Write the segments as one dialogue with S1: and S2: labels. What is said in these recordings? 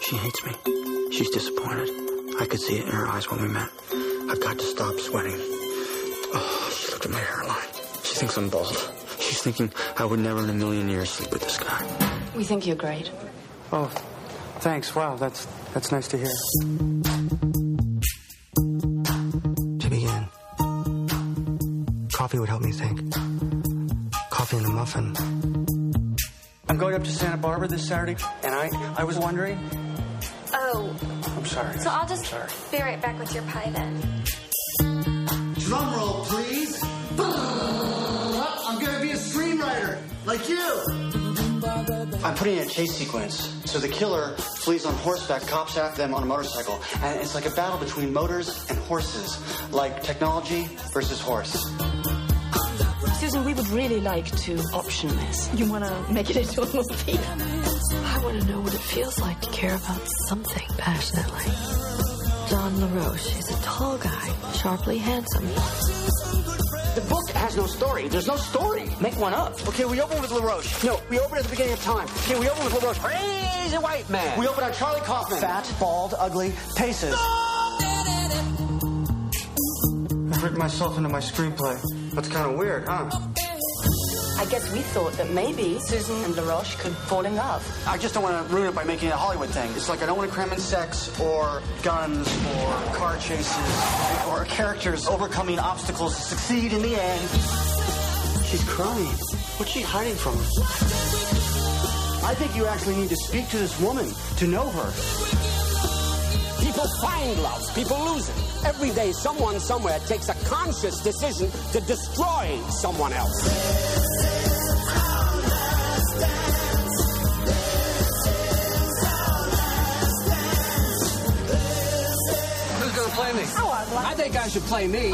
S1: She hates me. She's disappointed. I could see it in her eyes when we met. I've got to stop sweating. Oh, she looked at my hairline. She thinks I'm bald. She's thinking I would never in a million years sleep with this guy.
S2: We think you're great.
S1: Oh, thanks. Wow, that's nice to hear. To begin, coffee would help me think. Coffee and a muffin. I'm going up to Santa Barbara this Saturday, and I was wondering...
S3: Oh.
S1: I'm sorry.
S3: So I'll just be right back with your pie then.
S4: Drum roll, please. I'm gonna be a screenwriter, like you.
S1: I'm putting in a chase sequence. So the killer flees on horseback, cops after them on a motorcycle. And it's like a battle between motors and horses. Like technology versus horse.
S2: Susan, we would really like to option this. You want to make it into a movie?
S5: I want to know what it feels like to care about something passionately. John LaRoche is a tall guy, sharply handsome.
S1: The book has no story. There's no story. Make one up. Okay, we open with LaRoche. No, we open at the beginning of time. Okay, we open with LaRoche. Crazy white man. We open on Charlie Kaufman. Fat, bald, ugly, paces. I've written myself into my screenplay. That's kind of weird, huh?
S2: I guess we thought that maybe Susan and LaRoche could fall in love.
S1: I just don't want to ruin it by making it a Hollywood thing. It's like I don't want to cram in sex or guns or car chases or characters overcoming obstacles to succeed in the end. She's crying. What's she hiding from us? I think you actually need to speak to this woman to know her.
S6: People find love. People lose it. Every day, someone somewhere takes a conscious decision to destroy someone else. Who's going to play me?
S2: Oh,
S6: I think I should play me.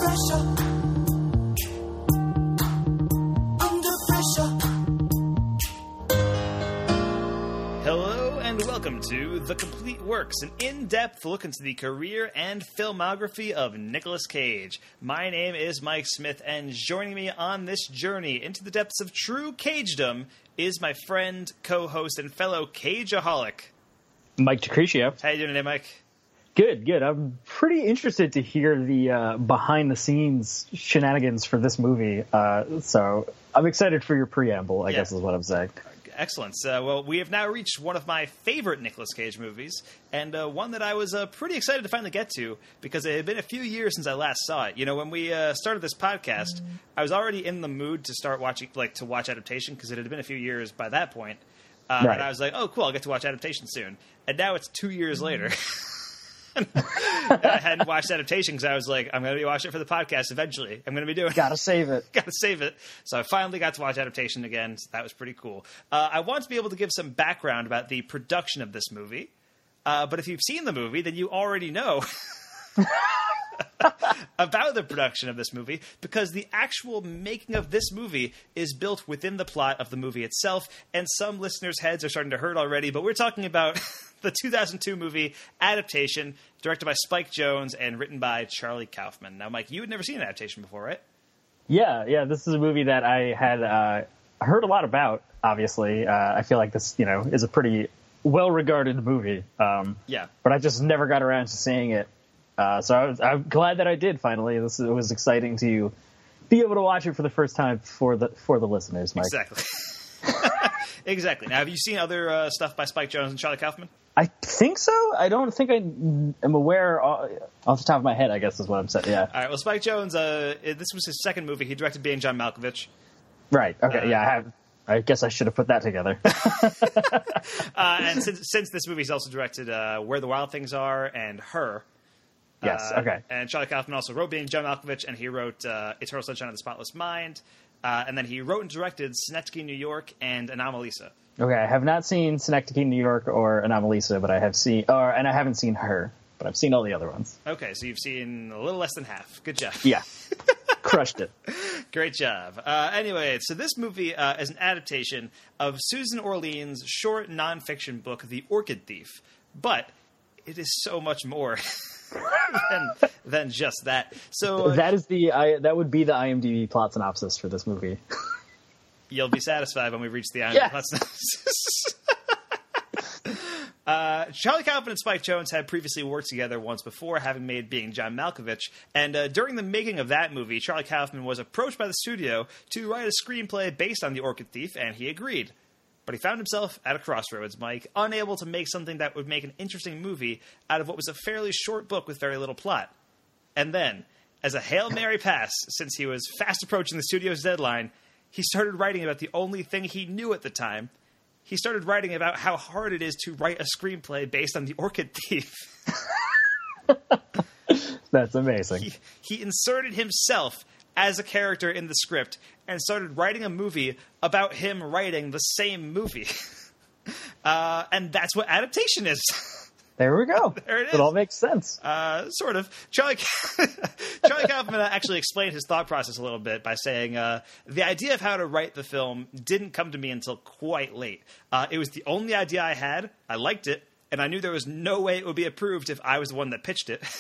S7: Hello and welcome to The Complete Works, an in-depth look into the career and filmography of Nicolas Cage. My name is Mike Smith, and joining me on this journey into the depths of true Cagedom is my friend, co-host, and fellow Cageaholic,
S8: Mike Decretio.
S7: How you doing today, Mike?
S8: Good. I'm pretty interested to hear the behind-the-scenes shenanigans for this movie, so I'm excited for your preamble, I guess is what I'm saying.
S7: Excellent. Well, we have now reached one of my favorite Nicolas Cage movies, and one that I was pretty excited to finally get to, because it had been a few years since I last saw it. You know, when we started this podcast, I was already in the mood to start watching, to watch Adaptation, because it had been a few years by that point. Right. And I was like, oh, cool, I'll get to watch Adaptation soon. And now it's 2 years later. I hadn't watched Adaptation because I was like, I'm going to be watching it for the podcast eventually. I'm going to be doing it.
S8: Gotta save it.
S7: Gotta save it. So I finally got to watch Adaptation again. So that was pretty cool. I want to be able to give some background about the production of this movie. But if you've seen the movie, then you already know about the production of this movie, because the actual making of this movie is built within the plot of the movie itself, and some listeners' heads are starting to hurt already, but we're talking about the 2002 movie Adaptation, directed by Spike Jonze and written by Charlie Kaufman. Now, Mike, you had never seen Adaptation before, right?
S8: Yeah, this is a movie that I had heard a lot about, obviously. I feel like this, is a pretty well-regarded movie. But I just never got around to seeing it. So I'm glad that I did finally. It was exciting to be able to watch it for the first time for the listeners, Mike.
S7: Exactly. Exactly. Now, have you seen other stuff by Spike Jonze and Charlie Kaufman?
S8: I think so. I don't think I am aware off the top of my head, I guess is what I'm saying. Yeah. All
S7: right. Well, Spike Jonze, this was his second movie. He directed Being John Malkovich.
S8: Right. Okay. I guess I should have put that together.
S7: And since this movie, he's also directed Where the Wild Things Are and Her.
S8: Yes, okay.
S7: And Charlie Kaufman also wrote Being John Malkovich, and he wrote Eternal Sunshine of the Spotless Mind. And then he wrote and directed Synecdoche, New York, and Anomalisa.
S8: Okay, I have not seen Synecdoche, New York, or Anomalisa, but I have seen, and I haven't seen Her, but I've seen all the other ones.
S7: Okay, so you've seen a little less than half. Good job.
S8: Yeah, crushed it.
S7: Great job. Anyway, so this movie is an adaptation of Susan Orlean's short nonfiction book, The Orchid Thief, but it is so much more than just that. So
S8: that is that would be the IMDb plot synopsis for this movie.
S7: You'll be satisfied when we reach the IMDb plot synopsis. Charlie Kaufman and Spike Jonze had previously worked together once before, having made Being John Malkovich. And during the making of that movie, Charlie Kaufman was approached by the studio to write a screenplay based on The Orchid Thief, and he agreed. But he found himself at a crossroads, Mike, unable to make something that would make an interesting movie out of what was a fairly short book with very little plot. And then, as a Hail Mary pass, since he was fast approaching the studio's deadline, he started writing about the only thing he knew at the time. He started writing about how hard it is to write a screenplay based on The Orchid Thief.
S8: That's amazing.
S7: He inserted himself as a character in the script and started writing a movie about him writing the same movie. And that's what adaptation is.
S8: There we go.
S7: There it is.
S8: It all makes sense.
S7: Sort of. Charlie Kaufman actually explained his thought process a little bit by saying, the idea of how to write the film didn't come to me until quite late. It was the only idea I had. I liked it. And I knew there was no way it would be approved if I was the one that pitched it.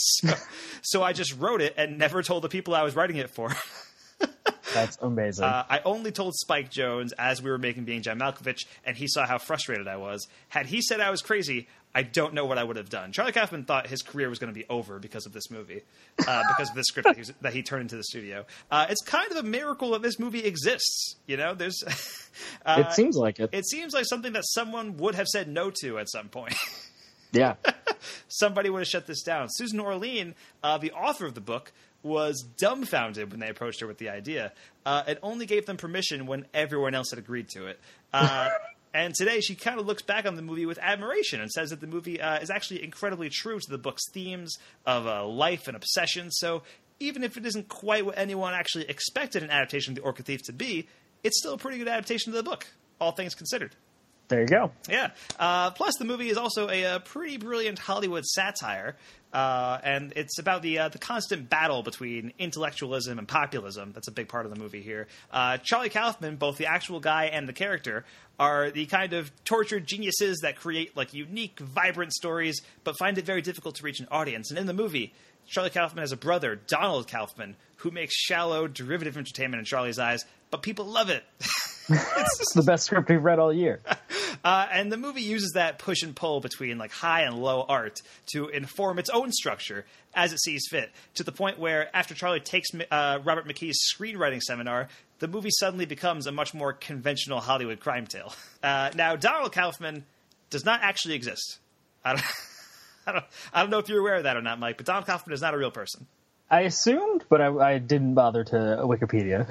S7: So I just wrote it and never told the people I was writing it for.
S8: That's amazing.
S7: I only told Spike Jonze as we were making Being John Malkovich, and he saw how frustrated I was. Had he said I was crazy, I don't know what I would have done. Charlie Kaufman thought his career was going to be over because of this movie, because of the script that he turned into the studio. It's kind of a miracle that this movie exists. You know, there's.
S8: It seems like it.
S7: It seems like something that someone would have said no to at some point.
S8: Yeah.
S7: Somebody would have shut this down. Susan Orlean, the author of the book, was dumbfounded when they approached her with the idea. It only gave them permission when everyone else had agreed to it. And today she kind of looks back on the movie with admiration and says that the movie is actually incredibly true to the book's themes of life and obsession. So even if it isn't quite what anyone actually expected an adaptation of The Orchid Thief to be, it's still a pretty good adaptation of the book, all things considered.
S8: There you go.
S7: Yeah. Plus, the movie is also a pretty brilliant Hollywood satire, and it's about the constant battle between intellectualism and populism. That's a big part of the movie here. Charlie Kaufman, both the actual guy and the character, are the kind of tortured geniuses that create like unique, vibrant stories, but find it very difficult to reach an audience. And in the movie, Charlie Kaufman has a brother, Donald Kaufman, who makes shallow, derivative entertainment in Charlie's eyes, but people love it.
S8: It's the best script we've read all year.
S7: And the movie uses that push and pull between like high and low art to inform its own structure as it sees fit, to the point where after Charlie takes Robert McKee's screenwriting seminar, the movie suddenly becomes a much more conventional Hollywood crime tale. Now, Donald Kaufman does not actually exist. I don't know if you're aware of that or not, Mike, but Donald Kaufman is not a real person.
S8: I assumed, but I didn't bother to Wikipedia.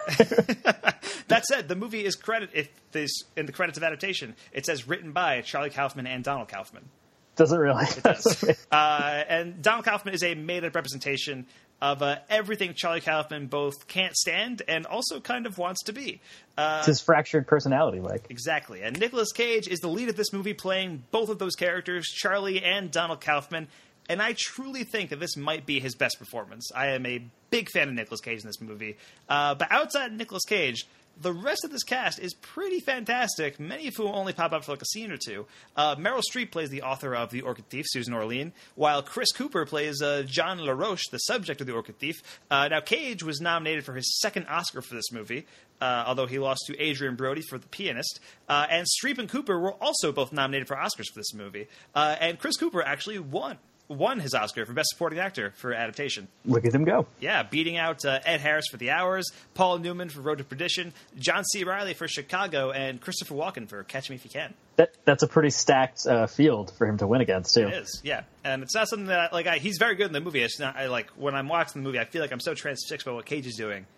S7: That said, the movie is in the credits of adaptation, it says written by Charlie Kaufman and Donald Kaufman.
S8: Does it really?
S7: It does. And Donald Kaufman is a made-up representation of everything Charlie Kaufman both can't stand and also kind of wants to be.
S8: It's his fractured personality, Mike.
S7: Exactly. And Nicolas Cage is the lead of this movie, playing both of those characters, Charlie and Donald Kaufman. And I truly think that this might be his best performance. I am a big fan of Nicolas Cage in this movie. But outside of Nicolas Cage, the rest of this cast is pretty fantastic, many of whom only pop up for like a scene or two. Meryl Streep plays the author of The Orchid Thief, Susan Orlean, while Chris Cooper plays John LaRoche, the subject of The Orchid Thief. Now, Cage was nominated for his second Oscar for this movie, although he lost to Adrian Brody for The Pianist. And Streep and Cooper were also both nominated for Oscars for this movie. And Chris Cooper actually won his Oscar for Best Supporting Actor for adaptation.
S8: Look at him go.
S7: Yeah, beating out Ed Harris for The Hours, Paul Newman for Road to Perdition, John C. Reilly for Chicago, and Christopher Walken for Catch Me If You Can.
S8: That's a pretty stacked field for him to win against, too.
S7: It is, yeah. And it's not something that, he's very good in the movie. It's not, when I'm watching the movie, I feel like I'm so transfixed by what Cage is doing.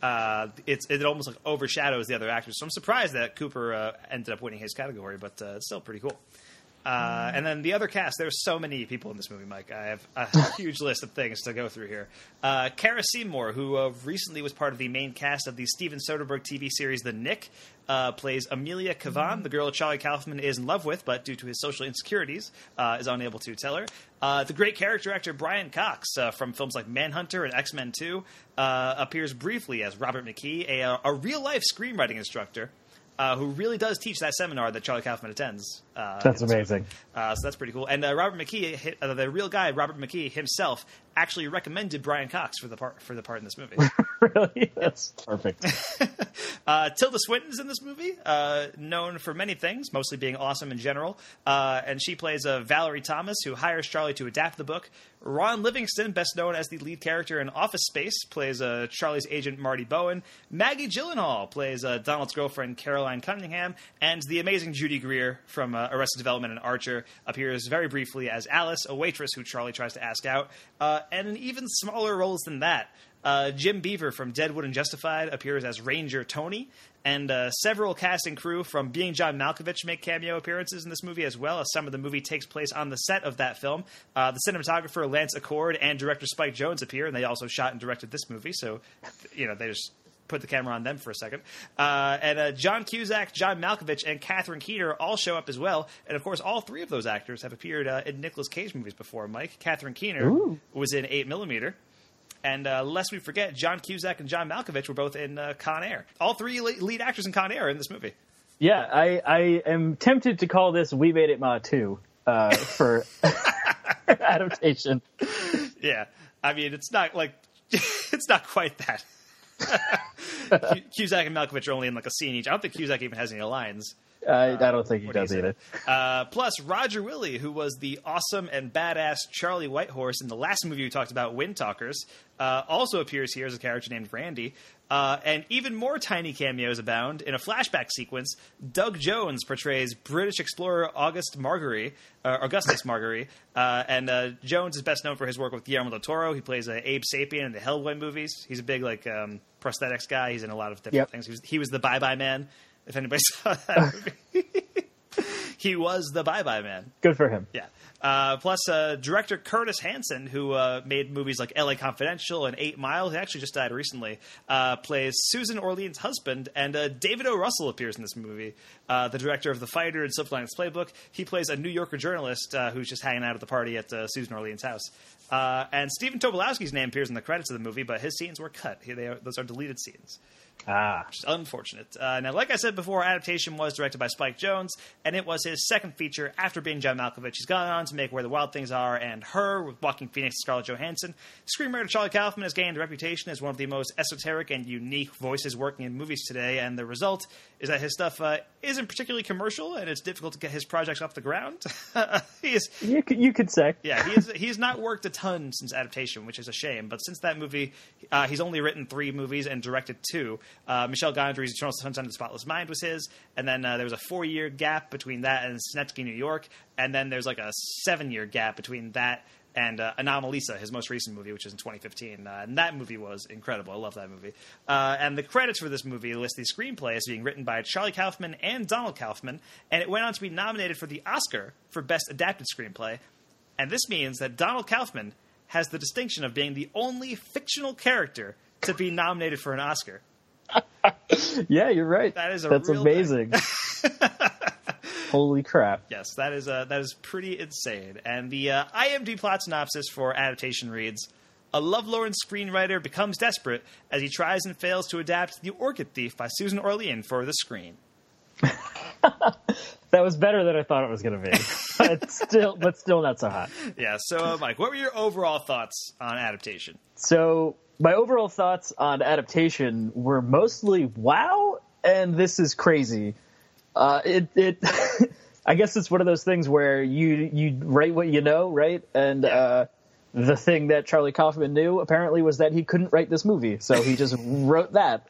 S7: It almost overshadows the other actors. So I'm surprised that Cooper ended up winning his category, but it's still pretty cool. And then the other cast, there's so many people in this movie, Mike. I have a huge list of things to go through here. Cara Seymour, who recently was part of the main cast of the Steven Soderbergh TV series The Knick, plays Amelia Kavan, the girl Charlie Kaufman is in love with, but due to his social insecurities, is unable to tell her. The great character actor Brian Cox, from films like Manhunter and X-Men 2, appears briefly as Robert McKee, a real-life screenwriting instructor, who really does teach that seminar that Charlie Kaufman attends.
S8: That's amazing.
S7: So that's pretty cool. And Robert McKee, the real guy, Robert McKee himself, actually recommended Brian Cox for the part in this movie.
S8: Really? That's perfect.
S7: Tilda Swinton's in this movie, known for many things, mostly being awesome in general. And she plays Valerie Thomas, who hires Charlie to adapt the book. Ron Livingston, best known as the lead character in Office Space, plays Charlie's agent Marty Bowen. Maggie Gyllenhaal plays Donald's girlfriend Caroline Cunningham. And the amazing Judy Greer from Arrested Development and Archer appears very briefly as Alice, a waitress who Charlie tries to ask out. And in even smaller roles than that, Jim Beaver from Deadwood and Justified appears as Ranger Tony, and several cast and crew from Being John Malkovich make cameo appearances in this movie as well, as some of the movie takes place on the set of that film. The cinematographer Lance Accord and director Spike Jonze appear, and they also shot and directed this movie, so they just put the camera on them for a second. And John Cusack, John Malkovich, and Catherine Keener all show up as well. And, of course, all three of those actors have appeared in Nicolas Cage movies before, Mike. Catherine Keener was in 8mm. And lest we forget, John Cusack and John Malkovich were both in Con Air. All three lead actors in Con Air are in this movie.
S8: Yeah, I am tempted to call this We Made It Ma 2 for adaptation.
S7: Yeah. I mean, it's not like... it's not quite that. Cusack and Malkovich are only in like a scene each. I don't think Cusack even has any lines.
S8: I don't think he does either.
S7: Plus, Roger Willie, who was the awesome and badass Charlie Whitehorse in the last movie we talked about, Wind Talkers, also appears here as a character named Randy. And even more tiny cameos abound. In a flashback sequence, Doug Jones portrays British explorer Augustus Margery. And Jones is best known for his work with Guillermo del Toro. He plays Abe Sapien in the Hellboy movies. He's a big prosthetics guy. He's in a lot of different things. He was the Bye-Bye Man. If anybody saw that movie. He was the Bye-Bye Man.
S8: Good for him.
S7: Yeah. Plus, director Curtis Hanson, who made movies like L.A. Confidential and 8 Mile, he actually just died recently, plays Susan Orlean's husband, and David O. Russell appears in this movie, the director of The Fighter and Silver Linings Playbook. He plays a New Yorker journalist who's just hanging out at the party at Susan Orlean's house. And Stephen Tobolowsky's name appears in the credits of the movie, but his scenes were cut. Those are deleted scenes. Which is unfortunate. Now, like I said before, adaptation was directed by Spike Jonze, and it was his second feature after Being John Malkovich. He's gone on to make Where the Wild Things Are and Her with Joaquin Phoenix and Scarlett Johansson. Screenwriter Charlie Kaufman has gained a reputation as one of the most esoteric and unique voices working in movies today, and the result is that his stuff isn't particularly commercial, and it's difficult to get his projects off the ground.
S8: You could say.
S7: Yeah, he's not worked a ton since adaptation, which is a shame, but since that movie, he's only written 3 movies and directed 2. Michel Gondry's Eternal Sunshine of the Spotless Mind was his, and then there was a 4-year gap between that and Synecdoche, New York, and then there's like a 7-year gap between that and Anomalisa, his most recent movie, which is in 2015. And that movie was incredible. I love that movie. And the credits for this movie list the screenplay as being written by Charlie Kaufman and Donald Kaufman, and it went on to be nominated for the Oscar for Best Adapted Screenplay. And this means that Donald Kaufman has the distinction of being the only fictional character to be nominated for an Oscar.
S8: Yeah, you're right.
S7: That's
S8: amazing. Holy crap!
S7: Yes, that is pretty insane. And the IMDb plot synopsis for adaptation reads: a lovelorn screenwriter becomes desperate as he tries and fails to adapt The Orchid Thief by Susan Orlean for the screen.
S8: That was better than I thought it was going to be, but still not so hot.
S7: Yeah. So, Mike, what were your overall thoughts on adaptation?
S8: So, my overall thoughts on adaptation were mostly wow, and this is crazy. I guess it's one of those things where you write what you know, right? And the thing that Charlie Kaufman knew apparently was that he couldn't write this movie, so he just wrote that.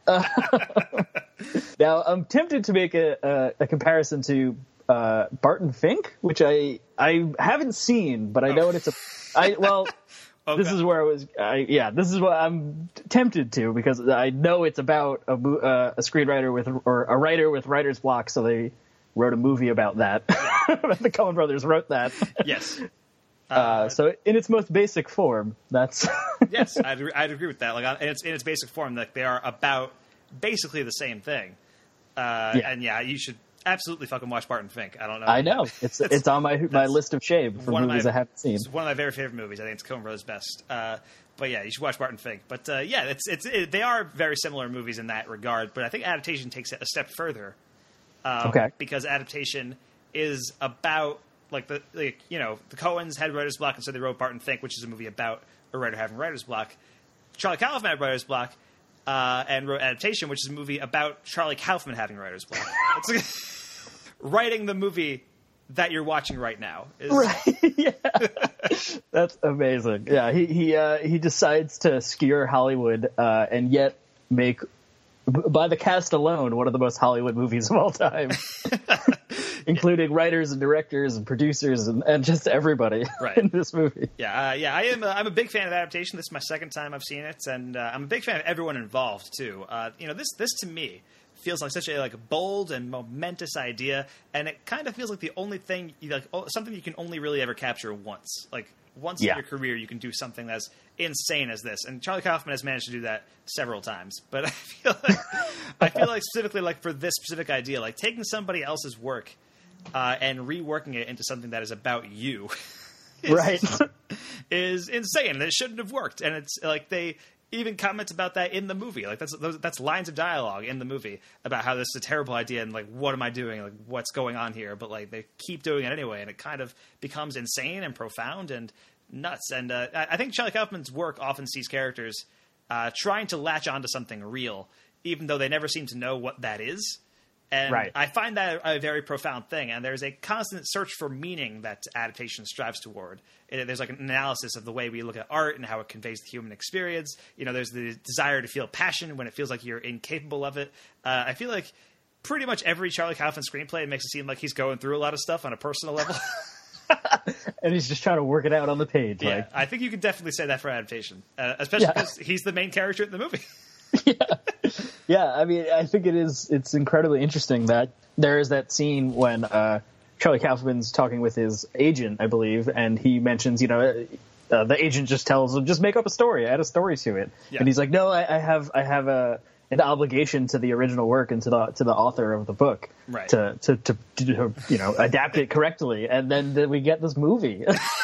S8: Now, I'm tempted to make a comparison to Barton Fink, which I haven't seen, but I know it's this is where this is what I'm tempted to, because I know it's about a screenwriter or a writer with writer's block, so they wrote a movie about that. The Coen brothers wrote that.
S7: Yes.
S8: So in its most basic form, that's
S7: yes, I'd agree with that. Like, in its basic form, like they are about basically the same thing. And you should absolutely fucking watch Barton Fink. I don't know.
S8: I know it's on my list of shame for movies I haven't seen.
S7: It's one of my very favorite movies. I think it's Coen Brothers' best. But yeah, you should watch Barton Fink. But they are very similar movies in that regard. But I think adaptation takes it a step further.
S8: Okay.
S7: Because adaptation is about the Coens had writer's block, and so they wrote Barton Fink, which is a movie about a writer having writer's block. Charlie Kaufman had writer's block and wrote Adaptation, which is a movie about Charlie Kaufman having writer's block. It's writing the movie that you're watching right now.
S8: Right. Yeah. That's amazing. Yeah, he decides to skewer Hollywood and yet make, by the cast alone, one of the most Hollywood movies of all time. Including writers and directors and producers and just everybody in this movie.
S7: I'm a big fan of Adaptation. This is my second time I've seen it, and I'm a big fan of everyone involved too. This to me feels like such a bold and momentous idea, and it kind of feels like the only thing something you can only really ever capture once. Once in your career, you can do something that's insane as this. And Charlie Kaufman has managed to do that several times. But I feel like specifically for this specific idea, taking somebody else's work and reworking it into something that is about you is insane. And it shouldn't have worked. And it's they even comment about that in the movie. That's lines of dialogue in the movie about how this is a terrible idea and what am I doing? What's going on here? But they keep doing it anyway, and it kind of becomes insane and profound and nuts. And I think Charlie Kaufman's work often sees characters trying to latch onto something real, even though they never seem to know what that is. And I find that a very profound thing. And there's a constant search for meaning that Adaptation strives toward. There's an analysis of the way we look at art and how it conveys the human experience. There's the desire to feel passion when it feels like you're incapable of it. I feel like pretty much every Charlie Kaufman screenplay makes it seem like he's going through a lot of stuff on a personal level.
S8: And he's just trying to work it out on the page.
S7: Yeah, I think you could definitely say that for Adaptation, especially because he's the main character in the movie.
S8: Yeah, I mean, I think it's incredibly interesting that there is that scene when Charlie Kaufman's talking with his agent, I believe, and he mentions, the agent just tells him, just make up a story, add a story to it. Yeah. And he's like, no, I have an obligation to the original work and to the author of the book to adapt it correctly. And then we get this movie.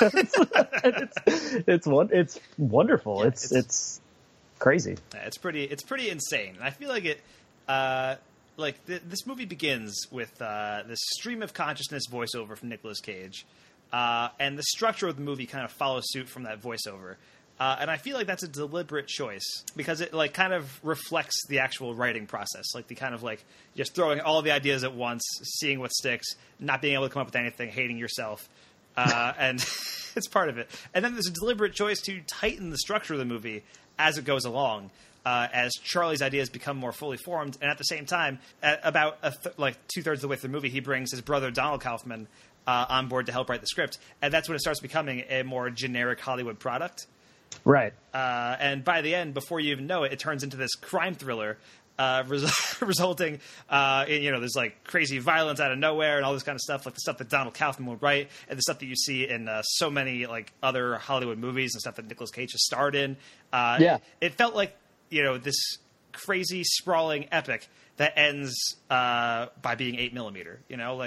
S8: it's wonderful. Yeah, it's crazy.
S7: It's pretty insane. And I feel like it, this movie begins with this stream of consciousness voiceover from Nicolas Cage, and the structure of the movie kind of follows suit from that voiceover. And I feel like that's a deliberate choice because it kind of reflects the actual writing process, the kind of just throwing all the ideas at once, seeing what sticks, not being able to come up with anything, hating yourself, and it's part of it. And then there's a deliberate choice to tighten the structure of the movie as it goes along, as Charlie's ideas become more fully formed. And at the same time, at about 2/3 of the way through the movie, he brings his brother Donald Kaufman on board to help write the script. And that's when it starts becoming a more generic Hollywood product.
S8: Right.
S7: And by the end, before you even know it, it turns into this crime thriller, resulting in, there's crazy violence out of nowhere and all this kind of stuff, the stuff that Donald Kaufman would write and the stuff that you see in so many other Hollywood movies and stuff that Nicolas Cage has starred in. It felt like, this crazy sprawling epic that ends by being 8mm,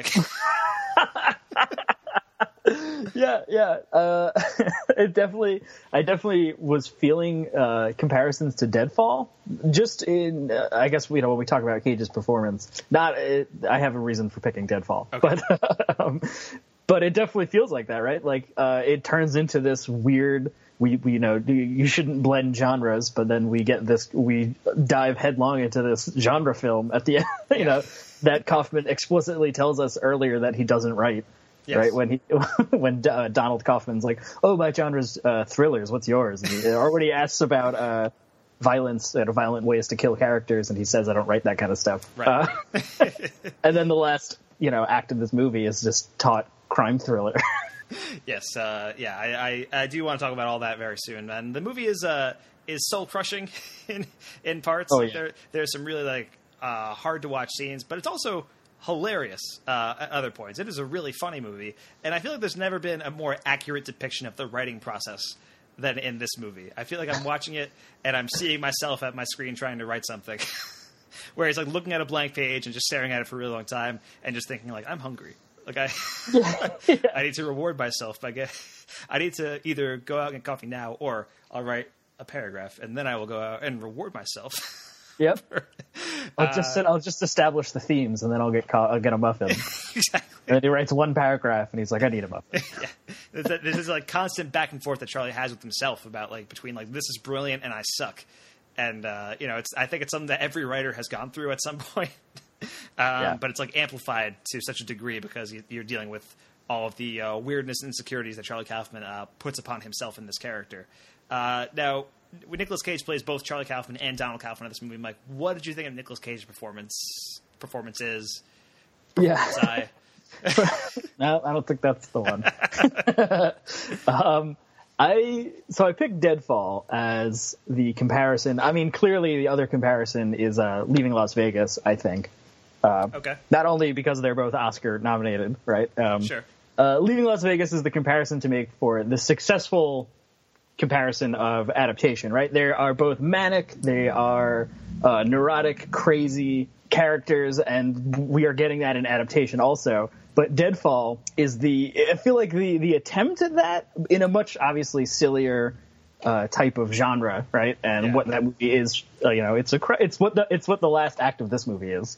S8: Yeah. I definitely was feeling comparisons to Deadfall. Just in, I guess, when we talk about Cage's performance, I have a reason for picking Deadfall, okay. But it definitely feels like that, right? It turns into this weird. You shouldn't blend genres, but then we dive headlong into this genre film at the end. That Kaufman explicitly tells us earlier that he doesn't write. Yes. Right when Donald Kaufman's like, "Oh, my genre's thrillers. What's yours?" Or when he asks about violence and violent ways to kill characters, and he says, "I don't write that kind of stuff." Right. And then the last act of this movie is just taut crime thriller.
S7: Yes, I do want to talk about all that very soon. And the movie is soul crushing in parts.
S8: Oh, yeah.
S7: There's some really hard to watch scenes, but it's also hilarious at other points. It is a really funny movie, and I feel like there's never been a more accurate depiction of the writing process than in this movie. I feel like I'm watching it, and I'm seeing myself at my screen trying to write something, where it's looking at a blank page and just staring at it for a really long time, and just thinking I'm hungry. I need to reward myself I need to either go out and get coffee now, or I'll write a paragraph, and then I will go out and reward myself
S8: Yep. I'll just establish the themes, and then I'll get a muffin.
S7: Exactly.
S8: And then he writes one paragraph, and he's like, "I need a muffin."
S7: Yeah. This is like constant back and forth that Charlie has with himself about like between like this is brilliant and I suck, and I think it's something that every writer has gone through at some point, but it's like amplified to such a degree because you're dealing with all of the weirdness and insecurities that Charlie Kaufman puts upon himself in this character. Now, when Nicolas Cage plays both Charlie Kaufman and Donald Kaufman in this movie, Mike, what did you think of Nicolas Cage's performances?
S8: Yeah. No, I don't think that's the one. I picked Deadfall as the comparison. I mean, clearly the other comparison is Leaving Las Vegas, I think.
S7: Okay.
S8: Not only because they're both Oscar nominated, right?
S7: Sure.
S8: Leaving Las Vegas is the comparison to make for the successful comparison of adaptation, right? They are both manic, they are neurotic, crazy characters, and we are getting that in adaptation also. But Deadfall is I feel like the attempt at that in a much obviously sillier type of genre, right? And what that movie is, it's what the last act of this movie is.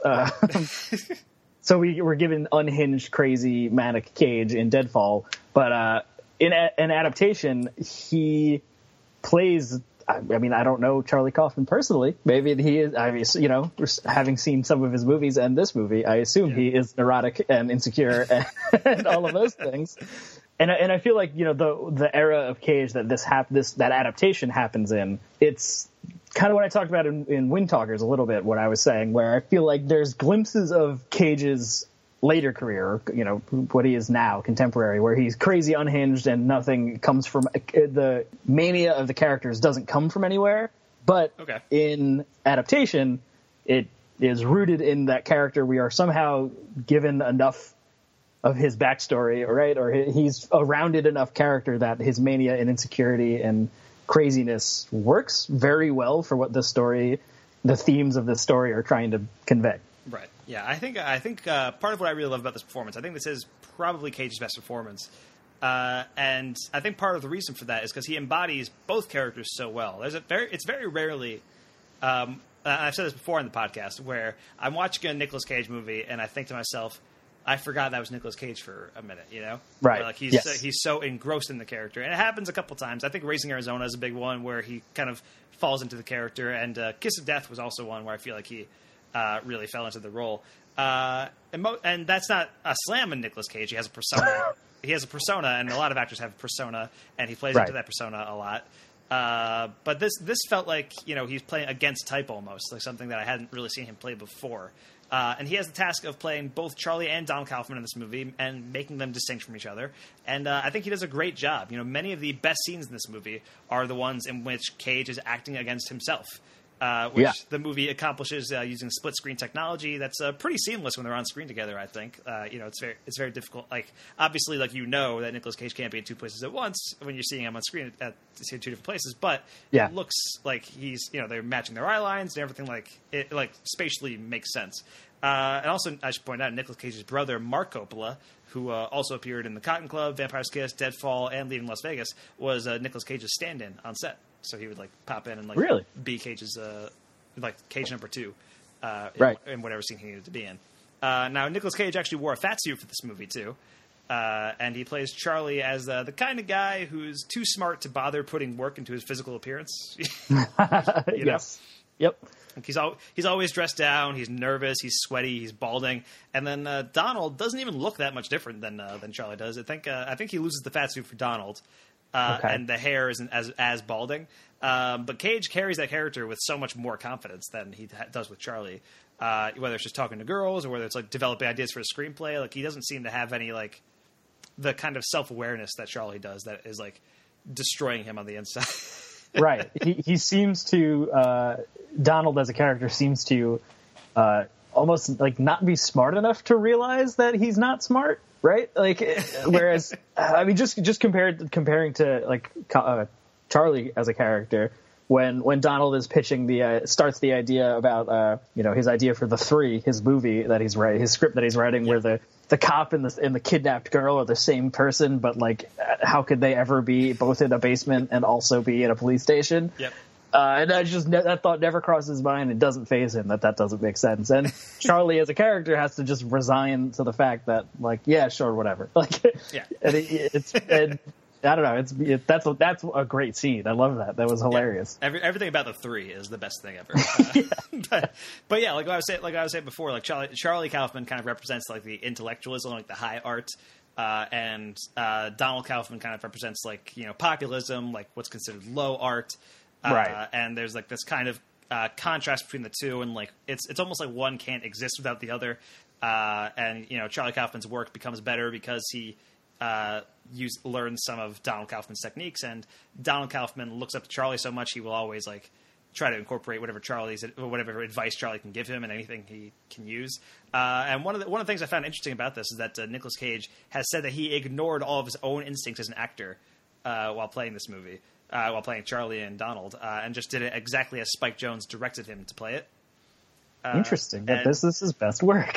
S8: So we were given unhinged, crazy, manic Cage in Deadfall, but in an adaptation, he plays. I mean, I don't know Charlie Kaufman personally. Maybe he is. Having seen some of his movies and this movie, I assume he is neurotic and insecure and all of those things. And I feel like the era of Cage that that adaptation happens in, it's kind of what I talked about in Wind Talkers a little bit. What I was saying, where I feel like there's glimpses of Cage's later career, what he is now, contemporary, where he's crazy, unhinged, and nothing comes from the mania of the characters doesn't come from anywhere. But in adaptation, it is rooted in that character. We are somehow given enough of his backstory, right? Or he's a rounded enough character that his mania and insecurity and craziness works very well for what the themes of the story are trying to convey.
S7: Right. Yeah, I think part of what I really love about this performance, I think this is probably Cage's best performance, and I think part of the reason for that is because he embodies both characters so well. It's very rarely, I've said this before in the podcast, where I'm watching a Nicolas Cage movie and I think to myself, I forgot that was Nicolas Cage for a minute,
S8: Right.
S7: Where, like he's so engrossed in the character, and it happens a couple times. I think Raising Arizona is a big one where he kind of falls into the character, and Kiss of Death was also one where I feel like he really fell into the role. And that's not a slam in Nicolas Cage. He has a persona. And a lot of actors have a persona, and he plays into that persona a lot. But this felt like he's playing against type almost, like something that I hadn't really seen him play before. And he has the task of playing both Charlie and Donald Kaufman in this movie and making them distinct from each other. And I think he does a great job. Many of the best scenes in this movie are the ones in which Cage is acting against himself, which the movie accomplishes using split screen technology. That's pretty seamless when they're on screen together. I think it's very difficult. Like obviously, that Nicolas Cage can't be in two places at once when you're seeing him on screen at two different places. But it looks like he's they're matching their eye lines and everything. Like it spatially makes sense. And also, I should point out, Nicolas Cage's brother, Mark Coppola, who also appeared in The Cotton Club, Vampire's Kiss, Deadfall, and Leaving Las Vegas, was Nicolas Cage's stand-in on set. So he would pop in and
S8: really
S7: be Cage's Cage number 2, in whatever scene he needed to be in. Now Nicolas Cage actually wore a fat suit for this movie too, and he plays Charlie as the kind of guy who's too smart to bother putting work into his physical appearance.
S8: Yes. Yep.
S7: He's always dressed down. He's nervous. He's sweaty. He's balding. And then Donald doesn't even look that much different than Charlie does. I think he loses the fat suit for Donald. And the hair isn't as balding. But Cage carries that character with so much more confidence than he does with Charlie. Whether it's just talking to girls or whether it's developing ideas for a screenplay, he doesn't seem to have any the kind of self-awareness that Charlie does that is destroying him on the inside.
S8: Right. He seems to Donald as a character seems to almost not be smart enough to realize that he's not smart. Right, whereas I mean, just comparing to Charlie as a character, when Donald is pitching starts the idea about his idea for The Three, his movie that he's writing, his script that he's writing, where the cop and the kidnapped girl are the same person, but how could they ever be both in a basement and also be in a police station?
S7: Yep.
S8: And that thought never crosses his mind. It doesn't faze him that doesn't make sense. And Charlie as a character has to just resign to the fact that, like, yeah, sure, whatever. Like, yeah. And I don't know. That's a great scene. I love that. That was hilarious.
S7: Yeah. Everything about the three is the best thing ever. But yeah, like I was saying before, like Charlie Kaufman kind of represents like the intellectualism, like the high art, and Donald Kaufman kind of represents like populism, like what's considered low art.
S8: Right.
S7: And there's like this kind of contrast between the two, and like it's almost like one can't exist without the other. And Charlie Kaufman's work becomes better because he learns some of Donald Kaufman's techniques, and Donald Kaufman looks up to Charlie so much he will always like try to incorporate whatever advice Charlie can give him and anything he can use. And one of the things I found interesting about this is that Nicolas Cage has said that he ignored all of his own instincts as an actor while playing this movie, while playing Charlie and Donald, and just did it exactly as Spike Jonze directed him to play it.
S8: Interesting. That this is his best work.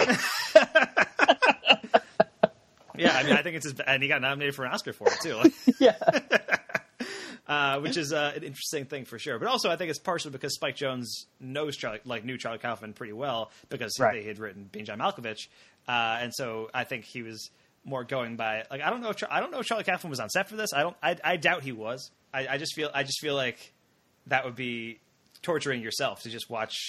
S7: Yeah, I mean, I think and he got nominated for an Oscar for it too. Yeah, which is an interesting thing for sure. But also, I think it's partially because Spike Jonze knew Charlie Kaufman pretty well because they had written Being John Malkovich, and so I think he was more going by like I don't know if Charlie Kaufman was on set for this. I doubt he was. I just feel like that would be torturing yourself to just watch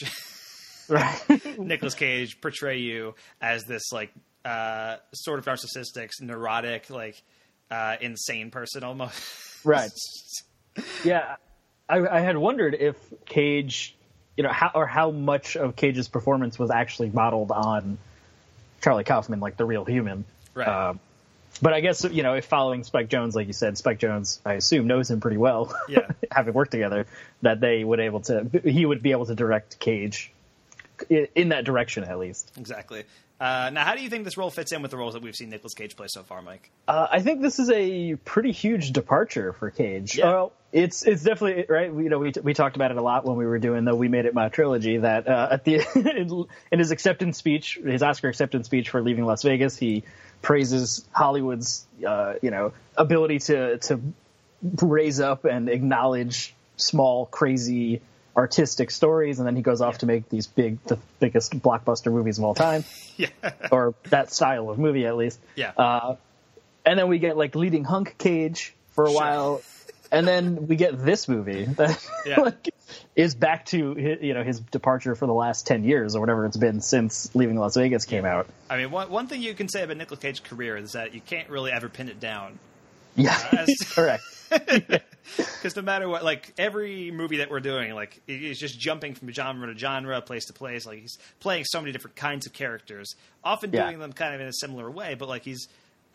S7: Nicolas Cage portray you as this like. Sort of narcissistic, neurotic, like insane person almost.
S8: Right. Yeah, I had wondered if Cage, how much of Cage's performance was actually modeled on Charlie Kaufman, like the real human.
S7: Right.
S8: But I guess if following Spike Jonze, like you said, Spike Jonze, I assume, knows him pretty well.
S7: Yeah.
S8: Having worked together, that he would be able to direct Cage in that direction at least.
S7: Exactly. Now, how do you think this role fits in with the roles that we've seen Nicolas Cage play so far, Mike?
S8: I think this is a pretty huge departure for Cage.
S7: Yeah.
S8: It's definitely right. We talked about it a lot when we were doing the We Made It My trilogy. That at the in his acceptance speech, his Oscar acceptance speech for Leaving Las Vegas, he praises Hollywood's ability to raise up and acknowledge small, crazy, artistic stories, and then he goes off to make the biggest blockbuster movies of all time.
S7: Yeah.
S8: Or that style of movie, at least.
S7: Yeah.
S8: And then we get like leading hunk Cage for a while, and then we get this movie that is back to his departure for the last 10 years or whatever it's been since Leaving Las Vegas came out.
S7: I mean, one thing you can say about Nicolas Cage's career is that you can't really ever pin it down.
S8: Yeah, correct.
S7: Because no matter what, like every movie that we're doing, like he's just jumping from genre to genre, place to place. Like he's playing so many different kinds of characters, often doing them kind of in a similar way, but like he's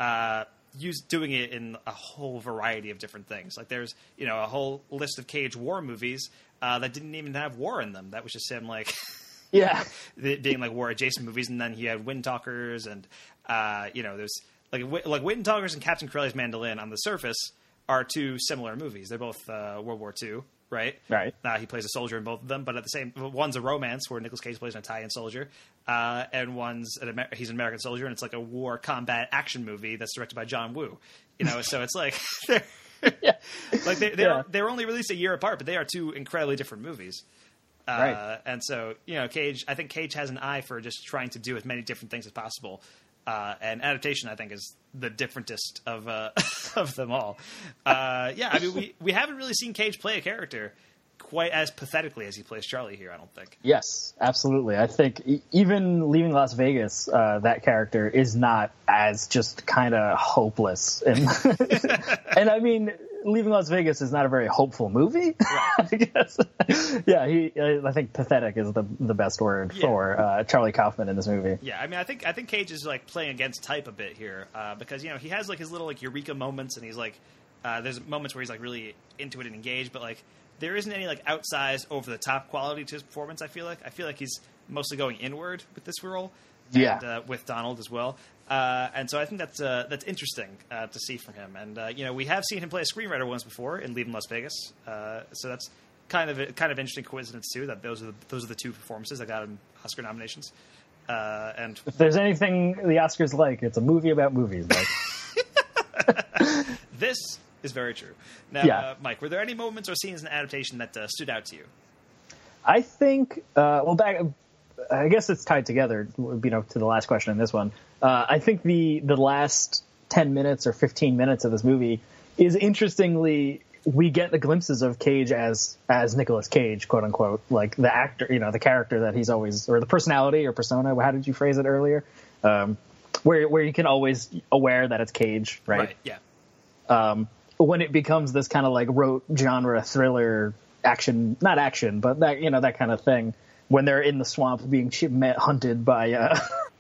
S7: doing it in a whole variety of different things. Like there's a whole list of Cage war movies that didn't even have war in them. That was just him like being like war adjacent movies, and then he had Wind Talkers, and there's like Wind Talkers and Captain Corelli's Mandolin on the surface are two similar movies. They're both World War II, right?
S8: Right.
S7: He plays a soldier in both of them, but at the same, one's a romance where Nicolas Cage plays an Italian soldier, and he's an American soldier, and it's like a war combat action movie that's directed by John Woo. So it's like they're only released a year apart, but they are two incredibly different movies.
S8: Right.
S7: And so Cage, I think Cage has an eye for just trying to do as many different things as possible. And adaptation, I think, is the differentest of them all. I mean, we haven't really seen Cage play a character quite as pathetically as he plays Charlie here, I don't think.
S8: Yes, absolutely. I think even Leaving Las Vegas, that character is not as just kind of hopeless. And I mean, Leaving Las Vegas is not a very hopeful movie, right. I guess. Yeah, I think pathetic is the best word for Charlie Kaufman in this movie.
S7: Yeah, I mean, I think Cage is like playing against type a bit here because he has like his little like eureka moments, and he's like there's moments where he's like really into it and engaged, but like there isn't any like outsized over the top quality to his performance. I feel like he's mostly going inward with this role. And, with Donald as well. And so I think that's interesting to see from him. And we have seen him play a screenwriter once before in Leaving Las Vegas. So that's kind of interesting coincidence too. That those are the two performances that got him Oscar nominations. And
S8: if there's anything the Oscars like, it's a movie about movies. Like.
S7: This is very true. Now, Mike, were there any moments or scenes in the adaptation that stood out to you?
S8: I think, I guess it's tied together, to the last question in this one. I think the last 10 minutes or 15 minutes of this movie is interestingly, we get the glimpses of Cage as Nicolas Cage, quote unquote, like the actor, the character that he's always, or the personality or persona. How did you phrase it earlier? Where you can always aware that it's Cage, right?
S7: Right. Yeah.
S8: When it becomes this kind of like rote genre thriller action, not action, but that, that kind of thing, when they're in the swamp being hunted by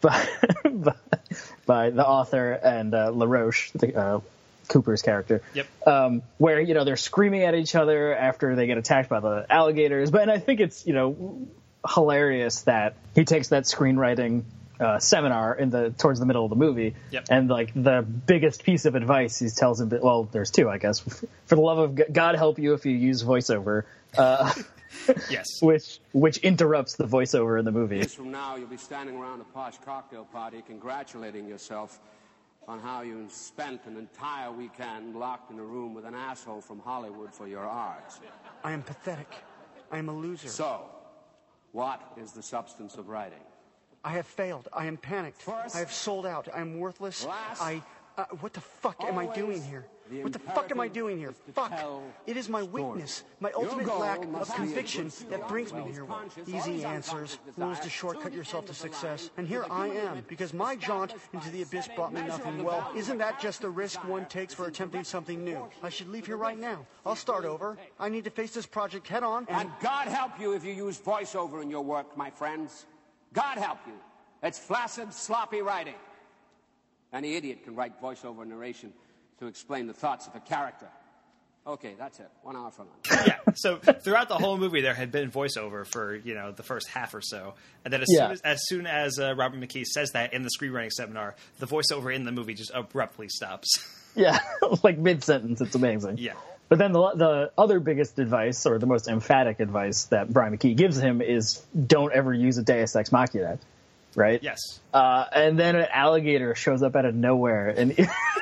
S8: the author and LaRoche, Cooper's character.
S7: Yep.
S8: Where, they're screaming at each other after they get attacked by the alligators. And I think it's, hilarious that he takes that screenwriting seminar towards the middle of the movie.
S7: Yep.
S8: And like the biggest piece of advice he tells him, well, there's two, I guess. For the love of God, help you if you use voiceover.
S7: Yes.
S8: Which interrupts the voiceover in the movie.
S6: Years from now, you'll be standing around a posh cocktail party congratulating yourself on how you spent an entire weekend locked in a room with an asshole from Hollywood for your art.
S1: I am pathetic. I am a loser.
S6: So, what is the substance of writing?
S1: I have failed. I am panicked.
S6: First,
S1: I have sold out. I am worthless.
S6: Last,
S1: what the fuck am I doing here? What the fuck am I doing here? Fuck. It is my weakness, my ultimate lack of conviction that brings me here. Easy answers, rules to shortcut yourself to success. And here I am, because my jaunt into the abyss brought me nothing. Well, isn't that just the risk one takes for attempting something new? I should leave here right now. I'll start over. I need to face this project head on.
S6: And God help you if you use voiceover in your work, my friends. God help you. It's flaccid, sloppy writing. Any idiot can write voiceover narration to explain the thoughts of a character. Okay, that's it. 1 hour for lunch.
S7: Yeah, so throughout the whole movie, there had been voiceover for, the first half or so. And then as soon as Robert McKee says that in the screenwriting seminar, the voiceover in the movie just abruptly stops.
S8: Yeah, like mid-sentence. It's amazing.
S7: Yeah.
S8: But then the other biggest advice, or the most emphatic advice that Brian McKee gives him is don't ever use a Deus Ex Machina, right?
S7: Yes.
S8: And then an alligator shows up out of nowhere and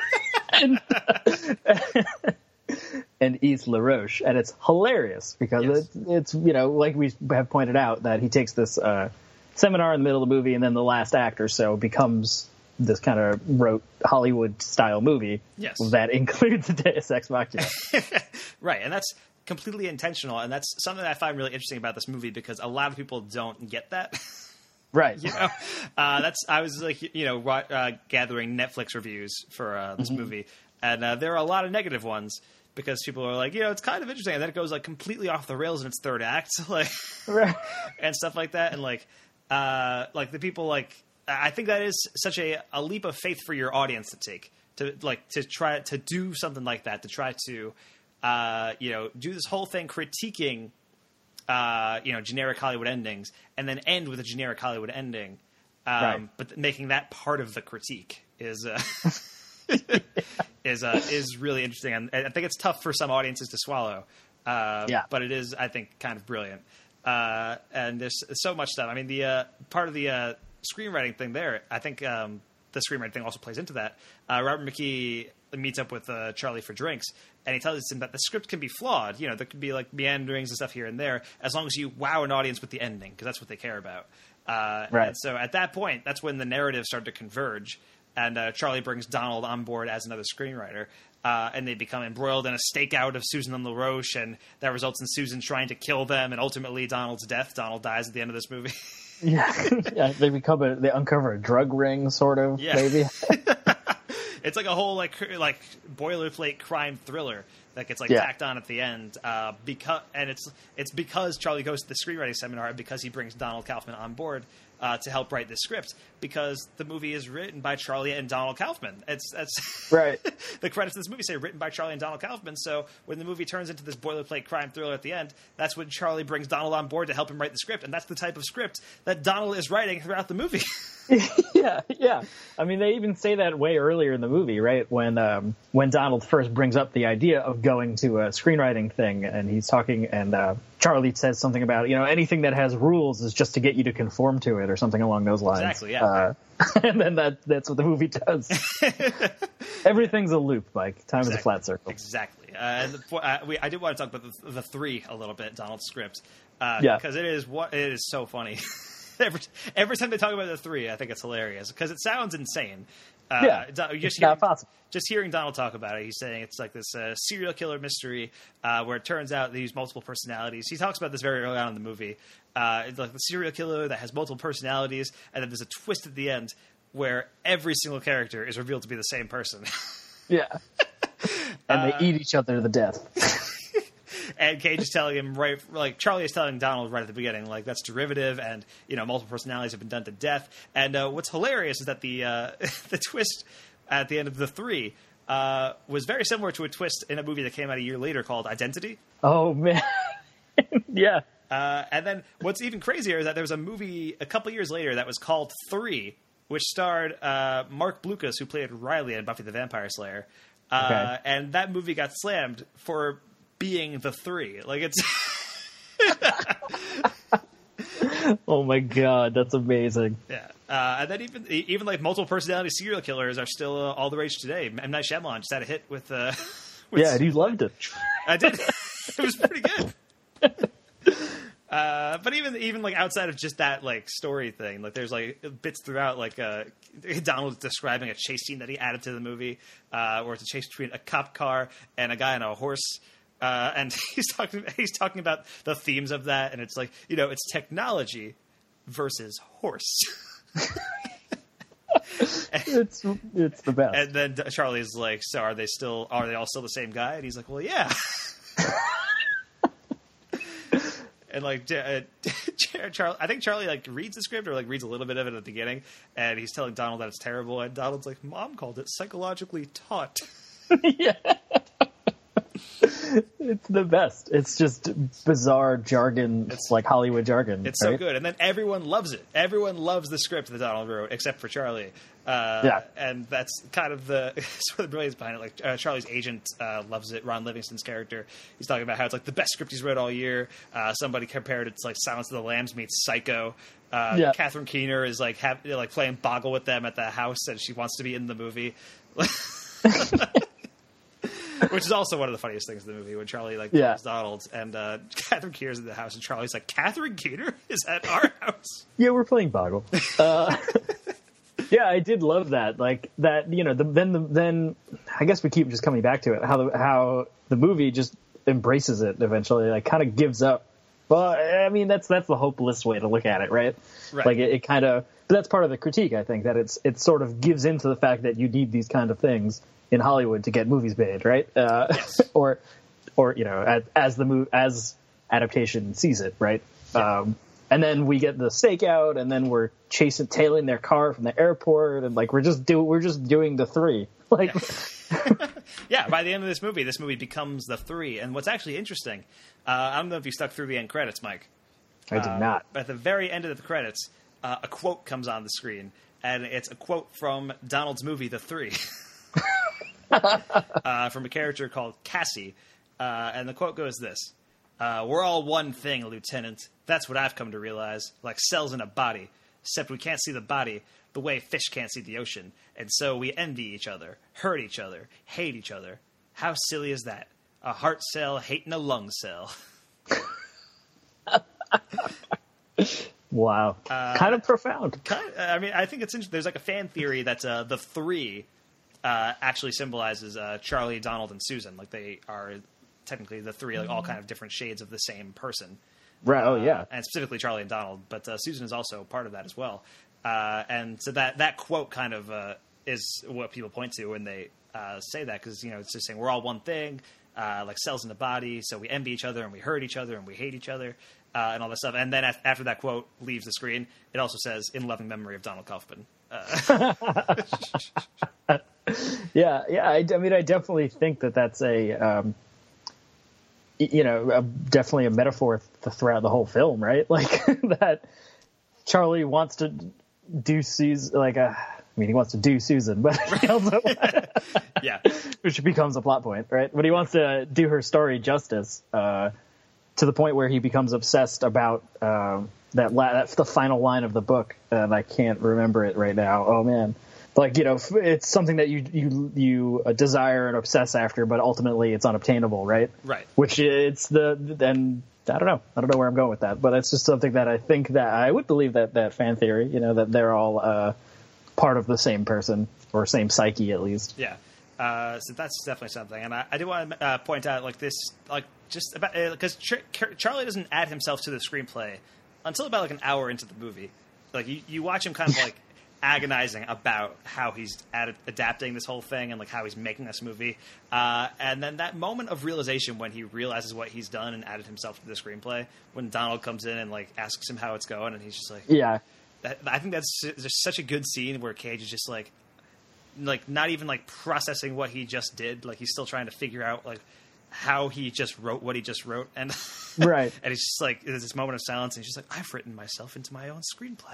S8: and eats LaRoche, and it's hilarious because it's like we have pointed out that he takes this seminar in the middle of the movie, and then the last act or so becomes this kind of rote Hollywood-style movie that includes a Deus Ex Machina.
S7: Right, and that's completely intentional, and that's something that I find really interesting about this movie because a lot of people don't get that.
S8: Right.
S7: I was like, gathering Netflix reviews for this movie, and there are a lot of negative ones because people are like, it's kind of interesting, and then it goes like completely off the rails in its third act, like,
S8: right,
S7: and stuff like that, and like the people like. I think that is such a leap of faith for your audience to take to try to do something like that, to try to do this whole thing critiquing generic Hollywood endings and then end with a generic Hollywood ending,
S8: right.
S7: But making that part of the critique is really interesting, and I think it's tough for some audiences to swallow. But it is, I think, kind of brilliant. And there's so much stuff. I mean, the part of the screenwriting thing there, I think the screenwriting thing also plays into that. Robert McKee meets up with Charlie for drinks, and he tells him that the script can be flawed. There could be like meanderings and stuff here and there, as long as you wow an audience with the ending, because that's what they care about.
S8: Right.
S7: And so at that point, that's when the narratives start to converge, and Charlie brings Donald on board as another screenwriter. And they become embroiled in a stakeout of Susan and LaRoche, and that results in Susan trying to kill them, and ultimately Donald's death. Donald dies at the end of this movie.
S8: Yeah, they uncover a drug ring, sort of, maybe.
S7: It's like a whole like boilerplate crime thriller that gets tacked on at the end, it's because Charlie goes to the screenwriting seminar and because he brings Donald Kaufman on board to help write this script, because the movie is written by Charlie and Donald Kaufman. That's
S8: right.
S7: The credits of this movie say written by Charlie and Donald Kaufman. So when the movie turns into this boilerplate crime thriller at the end, that's when Charlie brings Donald on board to help him write the script, and that's the type of script that Donald is writing throughout the movie.
S8: Yeah. I mean, they even say that way earlier in the movie, right? When Donald first brings up the idea of going to a screenwriting thing, and he's talking, and Charlie says something about, anything that has rules is just to get you to conform to it, or something along those lines.
S7: Exactly, yeah.
S8: And then that's what the movie does. Everything's a loop, Mike. Time is a flat circle.
S7: Exactly. I did want to talk about the three a little bit, Donald's script, because it is so funny. Every time they talk about the three, I think it's hilarious because it sounds insane.
S8: It's not possible.
S7: Just hearing Donald talk about it, he's saying it's like this serial killer mystery where it turns out they use multiple personalities. He talks about this very early on in the movie. It's like the serial killer that has multiple personalities, and then there's a twist at the end where every single character is revealed to be the same person.
S8: Yeah. And they eat each other to death.
S7: And Cage is telling him Charlie is telling Donald right at the beginning, like, that's derivative, and, multiple personalities have been done to death. And what's hilarious is that the twist at the end of the three was very similar to a twist in a movie that came out a year later called Identity.
S8: Oh, man. Yeah.
S7: And then what's even crazier is that there was a movie a couple years later that was called 3, which starred Mark Blucas, who played Riley in Buffy the Vampire Slayer. And that movie got slammed for being the 3. Like, it's...
S8: Oh my god, that's amazing.
S7: Yeah. And then even like multiple personality serial killers are still all the rage today. M. Night Shyamalan just had a hit with
S8: yeah, and he loved it.
S7: I did. It was pretty good. But even like outside of just that like story thing, like there's like bits throughout, like Donald describing a chase scene that he added to the movie, where it's a chase between a cop car and a guy on a horse. And he's talking about the themes of that, and it's like, it's technology versus horse.
S8: It's the best.
S7: And then Charlie's like, so are they all still the same guy? And he's like, well, yeah. And like Charlie, I think Charlie like reads the script or like reads a little bit of it at the beginning, and he's telling Donald that it's terrible, and Donald's like, Mom called it psychologically taut.
S8: Yeah. It's the best. It's just bizarre jargon. It's like Hollywood jargon.
S7: It's so good. And then everyone loves it. Everyone loves the script that Donald wrote, except for Charlie. And that's kind of the sort of the brilliance behind it. Like Charlie's agent loves it. Ron Livingston's character. He's talking about how it's like the best script he's read all year. Somebody compared it to like Silence of the Lambs meets Psycho. Catherine Keener is like playing Boggle with them at the house, and she wants to be in the movie. Which is also one of the funniest things in the movie when Charlie calls Donald and Catherine Keener's in the house, and Charlie's like, Catherine Keener is at our house.
S8: Yeah, we're playing Boggle. Yeah, I did love that. Like that, then I guess we keep just coming back to it. How the movie just embraces it eventually, like kind of gives up. Well, I mean that's the hopeless way to look at it, right? Like it kind of. But that's part of the critique, I think, that it sort of gives into the fact that you need these kind of things in Hollywood to get movies made, right?
S7: Yes.
S8: or as adaptation sees it, right? Yeah. And then we get the stakeout, and then we're tailing their car from the airport, and like we're just doing the 3. Like,
S7: yeah. By the end of this movie becomes the 3. And what's actually interesting, I don't know if you stuck through the end credits, Mike.
S8: I did not.
S7: But at the very end of the credits, a quote comes on the screen, and it's a quote from Donald's movie, The 3. From a character called Cassie, and the quote goes this: we're all one thing, Lieutenant. That's what I've come to realize, like cells in a body, except we can't see the body the way fish can't see the ocean, and so we envy each other, hurt each other, hate each other. How silly is that? A heart cell hating a lung cell.
S8: Wow. Kind of profound.
S7: I mean, I think it's interesting. There's like a fan theory that the 3 actually symbolizes Charlie, Donald, and Susan. Like they are technically the 3, like all kind of different shades of the same person.
S8: Right. Oh, yeah.
S7: And specifically Charlie and Donald, but Susan is also part of that as well. And so that quote kind of is what people point to when they say that, because it's just saying we're all one thing, like cells in the body. So we envy each other and we hurt each other and we hate each other. And all that stuff. And then after that quote leaves the screen, it also says, in loving memory of Donald Kaufman.
S8: Yeah. I mean, I definitely think that's definitely a metaphor throughout the whole film, right? Like that Charlie wants to do Susan, he wants to do Susan, but he also,
S7: yeah,
S8: which becomes a plot point, right? But he wants to do her story justice, to the point where he becomes obsessed about that's the final line of the book, and I can't remember it right now. Oh man, Like, it's something that you desire and obsess after, but ultimately it's unobtainable, right?
S7: Right.
S8: Which then I don't know where I'm going with that, but it's just something that I think that I would believe that fan theory, that they're all part of the same person or same psyche at least.
S7: Yeah. So that's definitely something, and I do want to point out just about because Charlie doesn't add himself to the screenplay until about an hour into the movie. Like you watch him kind of agonizing about how he's adapting this whole thing and how he's making this movie, and then that moment of realization when he realizes what he's done and added himself to the screenplay, when Donald comes in and asks him how it's going, and he's just
S8: yeah.
S7: I think that's just such a good scene where Cage is just not even processing what he just did. He's still trying to figure out how he just wrote what he just wrote, and
S8: right.
S7: And it's just there's this moment of silence, and he's just I've written myself into my own screenplay.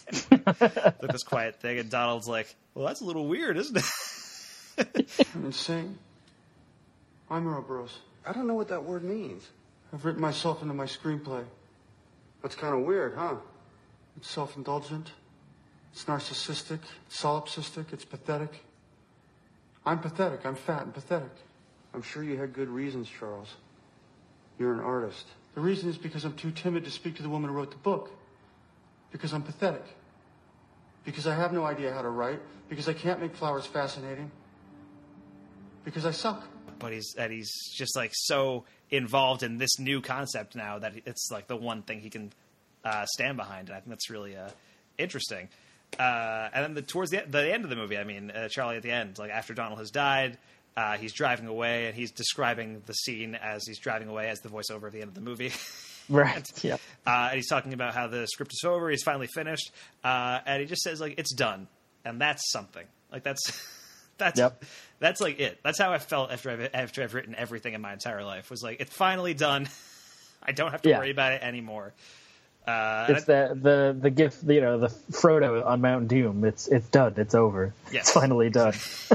S7: This quiet thing, and Donald's well, that's a little weird, isn't it?
S1: I'm insane. I'm Ouroboros. I don't know what that word means. I've written myself into my screenplay. That's kind of weird, huh? It's self-indulgent. It's narcissistic. It's solipsistic. It's pathetic. I'm pathetic. I'm fat and pathetic. I'm sure you had good reasons, Charles. You're an artist. The reason is because I'm too timid to speak to the woman who wrote the book. Because I'm pathetic. Because I have no idea how to write. Because I can't make flowers fascinating. Because I suck.
S7: But he's just so involved in this new concept now that it's the one thing he can stand behind. And I think that's really interesting. And then towards the end of the movie, Charlie at the end, after Donald has died, he's driving away, and he's describing the scene as he's driving away as the voiceover at the end of the movie.
S8: Right. Yeah.
S7: And he's talking about how the script is over. He's finally finished, and he just says it's done, and that's something. That's
S8: yep.
S7: That's it. That's how I felt after I've written everything in my entire life. Was it's finally done. I don't have to worry about it anymore.
S8: It's the gift, the Frodo on Mount Doom. It's done. It's over.
S7: Yes.
S8: It's finally done.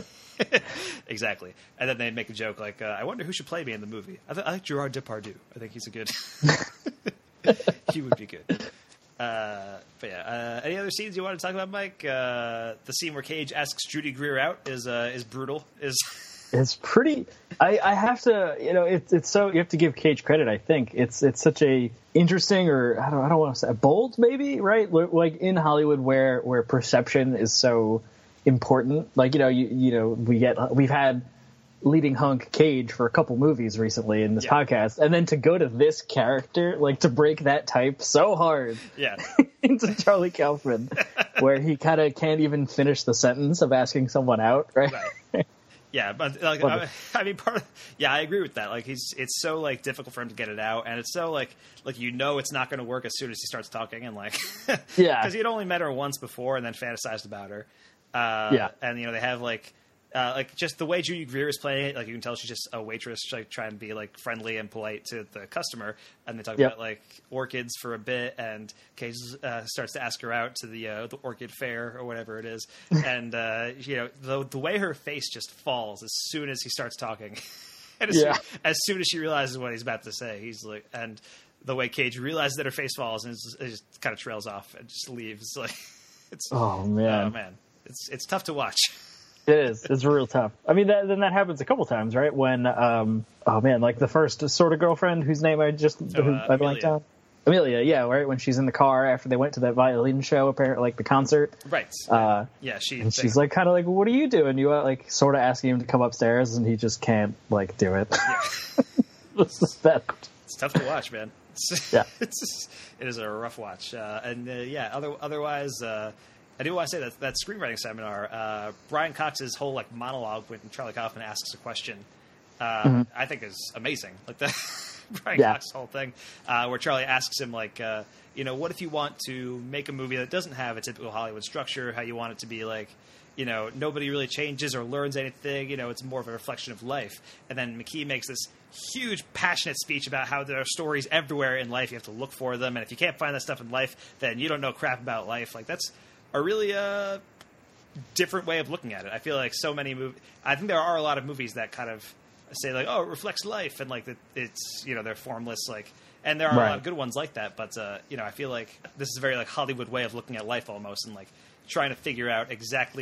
S7: Exactly. And then they make a joke I wonder who should play me in the movie. I like Gerard Depardieu. I think he's a good... he would be good. But yeah, any other scenes you want to talk about, Mike? The scene where Cage asks Judy Greer out is brutal. It's
S8: pretty... I have to... it's so... You have to give Cage credit, I think. It's such a interesting, or I don't want to say... bold, maybe, right? In Hollywood where perception is so... important, we've had leading hunk Cage for a couple movies recently in this podcast, and then to go to this character, to break that type so hard, into Charlie Kaufman, where he kind of can't even finish the sentence of asking someone out, right?
S7: Yeah, but I agree with that. It's so difficult for him to get it out, and it's so it's not going to work as soon as he starts talking, and because he'd only met her once before and then fantasized about her. And they have just the way Judy Greer is playing it, you can tell she's just a waitress trying to be friendly and polite to the customer, and they talk about orchids for a bit, and Cage starts to ask her out to the orchid fair or whatever it is, and the way her face just falls as soon as he starts talking, and as soon as she realizes what he's about to say, he's and the way Cage realizes that her face falls and it just kind of trails off and just leaves,
S8: oh man.
S7: It's tough to watch.
S8: It is. It's real tough. Then that happens a couple times, right? When, the first sort of girlfriend whose name I blanked out. Amelia, yeah, right? When she's in the car after they went to that violin show, apparently, the concert.
S7: Right.
S8: She's kind of what are you doing? You sort of asking him to come upstairs, and he just can't, do it.
S7: Yeah. It's tough to watch, man. It is a rough watch. Otherwise... I do want to say that screenwriting seminar, Brian Cox's whole monologue when Charlie Kaufman asks a question, I think is amazing. Brian Cox's whole thing, where Charlie asks him what if you want to make a movie that doesn't have a typical Hollywood structure, how you want it to be nobody really changes or learns anything, it's more of a reflection of life. And then McKee makes this huge, passionate speech about how there are stories everywhere in life. You have to look for them. And if you can't find that stuff in life, then you don't know crap about life. That's a really different way of looking at it. I feel so many movies... I think there are a lot of movies that kind of say, it reflects life, and, it's, they're formless, and there are a lot of good ones like that, but, I feel this is a very, Hollywood way of looking at life almost, and, trying to figure out exactly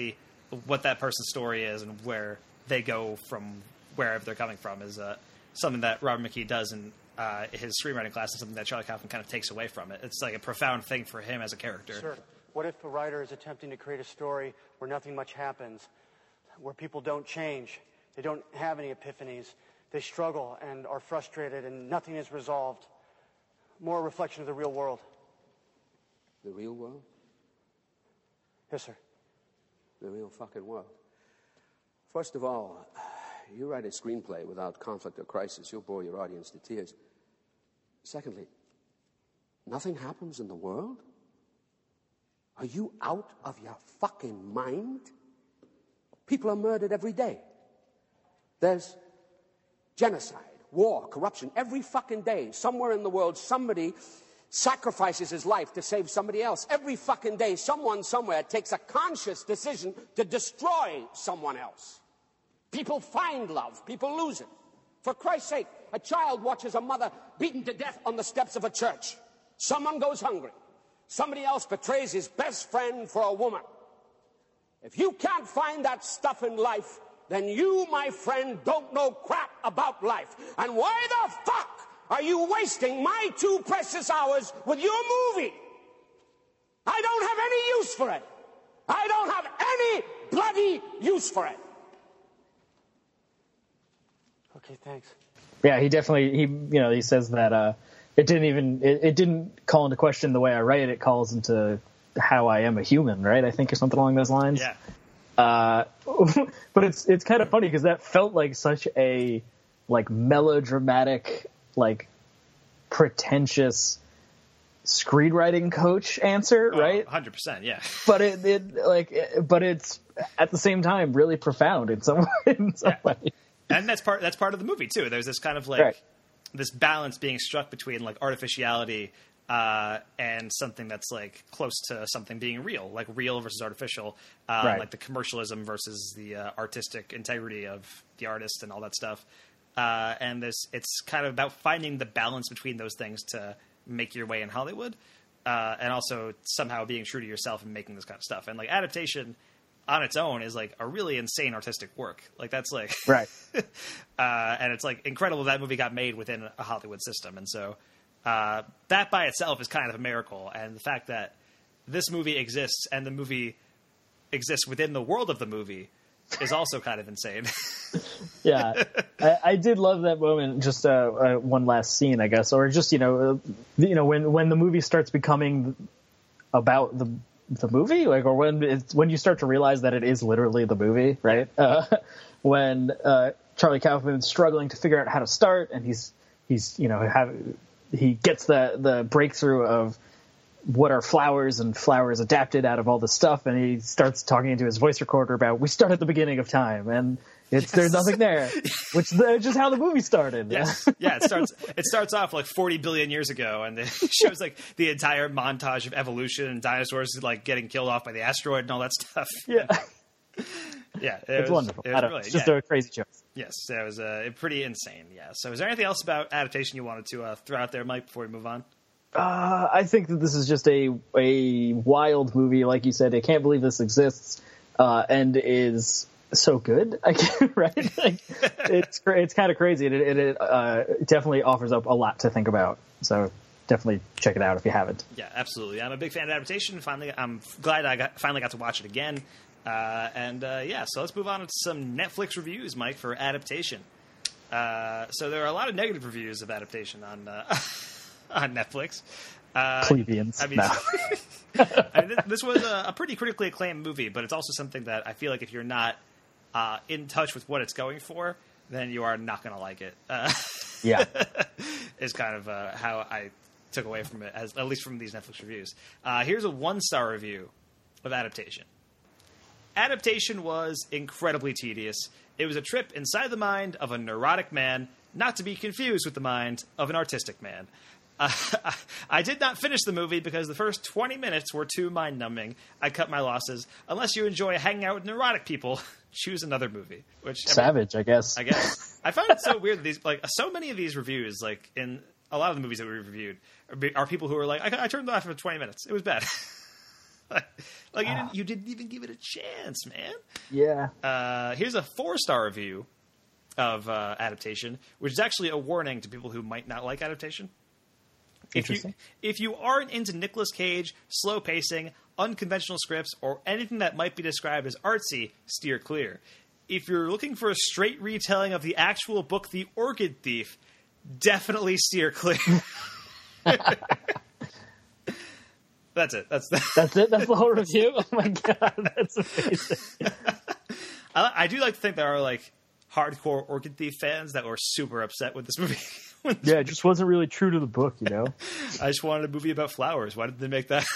S7: what that person's story is and where they go from wherever they're coming from is something that Robert McKee does in his screenwriting class, and something that Charlie Kaufman kind of takes away from it. It's like a profound thing for him as a character.
S1: Sure. What if a writer is attempting to create a story where nothing much happens, where people don't change, they don't have any epiphanies, they struggle and are frustrated and nothing is resolved? More a reflection of the real world.
S6: The real world?
S1: Yes, sir.
S6: The real fucking world. First of all, you write a screenplay without conflict or crisis, you'll bore your audience to tears. Secondly, nothing happens in the world? Are you out of your fucking mind? People are murdered every day. There's genocide, war, corruption. Every fucking day, somewhere in the world, somebody sacrifices his life to save somebody else. Every fucking day, someone somewhere takes a conscious decision to destroy someone else. People find love. People lose it. For Christ's sake, a child watches a mother beaten to death on the steps of a church. Someone goes hungry. Somebody else betrays his best friend for a woman. If you can't find that stuff in life, then you, my friend, don't know crap about life. And why the fuck are you wasting my 2 precious hours with your movie? I don't have any use for it. I don't have any bloody use for it.
S1: Okay, thanks.
S8: Yeah, he definitely, he says that it didn't call into question the way I write it. It calls into how I am a human, right? I think, or something along those lines.
S7: Yeah.
S8: But it's kind of funny because that felt like such a melodramatic, pretentious screenwriting coach answer, right?
S7: 100%, yeah.
S8: But but it's at the same time really profound in some way.
S7: And that's part of the movie too. There's this kind of this balance being struck between artificiality and something that's close to something being real, real versus artificial, the commercialism versus the artistic integrity of the artist and all that stuff. And it's kind of about finding the balance between those things to make your way in Hollywood, and also somehow being true to yourself and making this kind of stuff. And adaptation on its own is a really insane artistic work. That's
S8: right.
S7: And it's incredible that movie got made within a Hollywood system. And so that by itself is kind of a miracle. And the fact that this movie exists and the movie exists within the world of the movie is also kind of insane.
S8: Yeah. I did love that moment. Just one last scene, I guess, or just, when the movie starts becoming about the movie, or when you start to realize that it is literally the movie, right? When Charlie Kaufman's struggling to figure out how to start, and he gets the breakthrough of what are flowers, and flowers adapted out of all this stuff, and he starts talking into his voice recorder about we start at the beginning of time, and there's nothing there, which is just how the movie started.
S7: Yes. Yeah, it starts off 40 billion years ago, and it shows the entire montage of evolution and dinosaurs getting killed off by the asteroid and all that stuff.
S8: Yeah.
S7: Yeah,
S8: it's wonderful. It's just a crazy choice.
S7: Yes, it was pretty insane. Yeah. So, is there anything else about adaptation you wanted to throw out there, Mike, before we move on?
S8: I think that this is just a wild movie, like you said. I can't believe this exists, and is so good. Right? It's kind of crazy, and it definitely offers up a lot to think about. So definitely check it out if you haven't.
S7: Yeah, absolutely. I'm a big fan of adaptation. Finally, I'm glad I finally got to watch it again. So let's move on to some Netflix reviews, Mike, for adaptation. So there are a lot of negative reviews of adaptation on Netflix.
S8: Plebeians.
S7: This was a pretty critically acclaimed movie, but it's also something that I feel if you're not in touch with what it's going for, then you are not going to like it.
S8: Yeah.
S7: Is kind of how I took away from it, at least from these Netflix reviews. Here's a 1-star review of adaptation. Adaptation was incredibly tedious. It was a trip inside the mind of a neurotic man, not to be confused with the mind of an artistic man. I did not finish the movie because the first 20 minutes were too mind-numbing. I cut my losses. Unless you enjoy hanging out with neurotic people, choose another movie.
S8: Savage, I guess.
S7: I find it so weird that so many of these reviews, in a lot of the movies that we reviewed, are people who are I turned it off for 20 minutes. It was bad. Like you didn't even give it a chance, man.
S8: Yeah.
S7: Here's a 4-star review of adaptation, which is actually a warning to people who might not like adaptation. If you aren't into Nicolas Cage, slow pacing, unconventional scripts, or anything that might be described as artsy, steer clear. If you're looking for a straight retelling of the actual book, The Orchid Thief, definitely steer clear. That's it. That's
S8: it. That's the whole review. Oh my god, that's amazing.
S7: I do like to think there are like hardcore Orchid Thief fans that were super upset with this movie.
S8: Yeah, it just wasn't really true to the book, you know?
S7: I just wanted a movie about flowers. Why did they make that?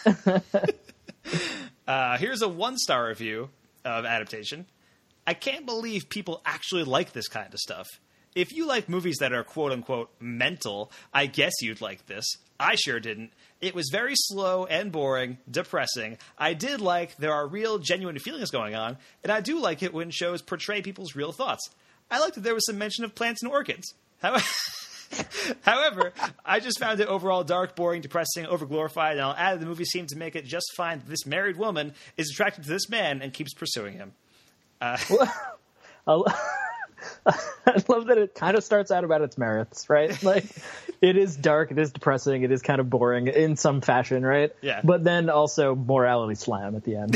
S7: Here's a 1-star review of adaptation. I can't believe people actually like this kind of stuff. If you like movies that are quote-unquote mental, I guess you'd like this. I sure didn't. It was very slow and boring, depressing. I did like there are real, genuine feelings going on, and I do like it when shows portray people's real thoughts. I like that there was some mention of plants and orchids. However, I just found it overall dark, boring, depressing, overglorified, and I'll add the movie seemed to make it just fine that this married woman is attracted to this man and keeps pursuing him.
S8: I love that it kind of starts out about its merits, right? Like, it is dark, it is depressing, it is kind of boring in some fashion, right?
S7: Yeah.
S8: But then also morality slam at the end.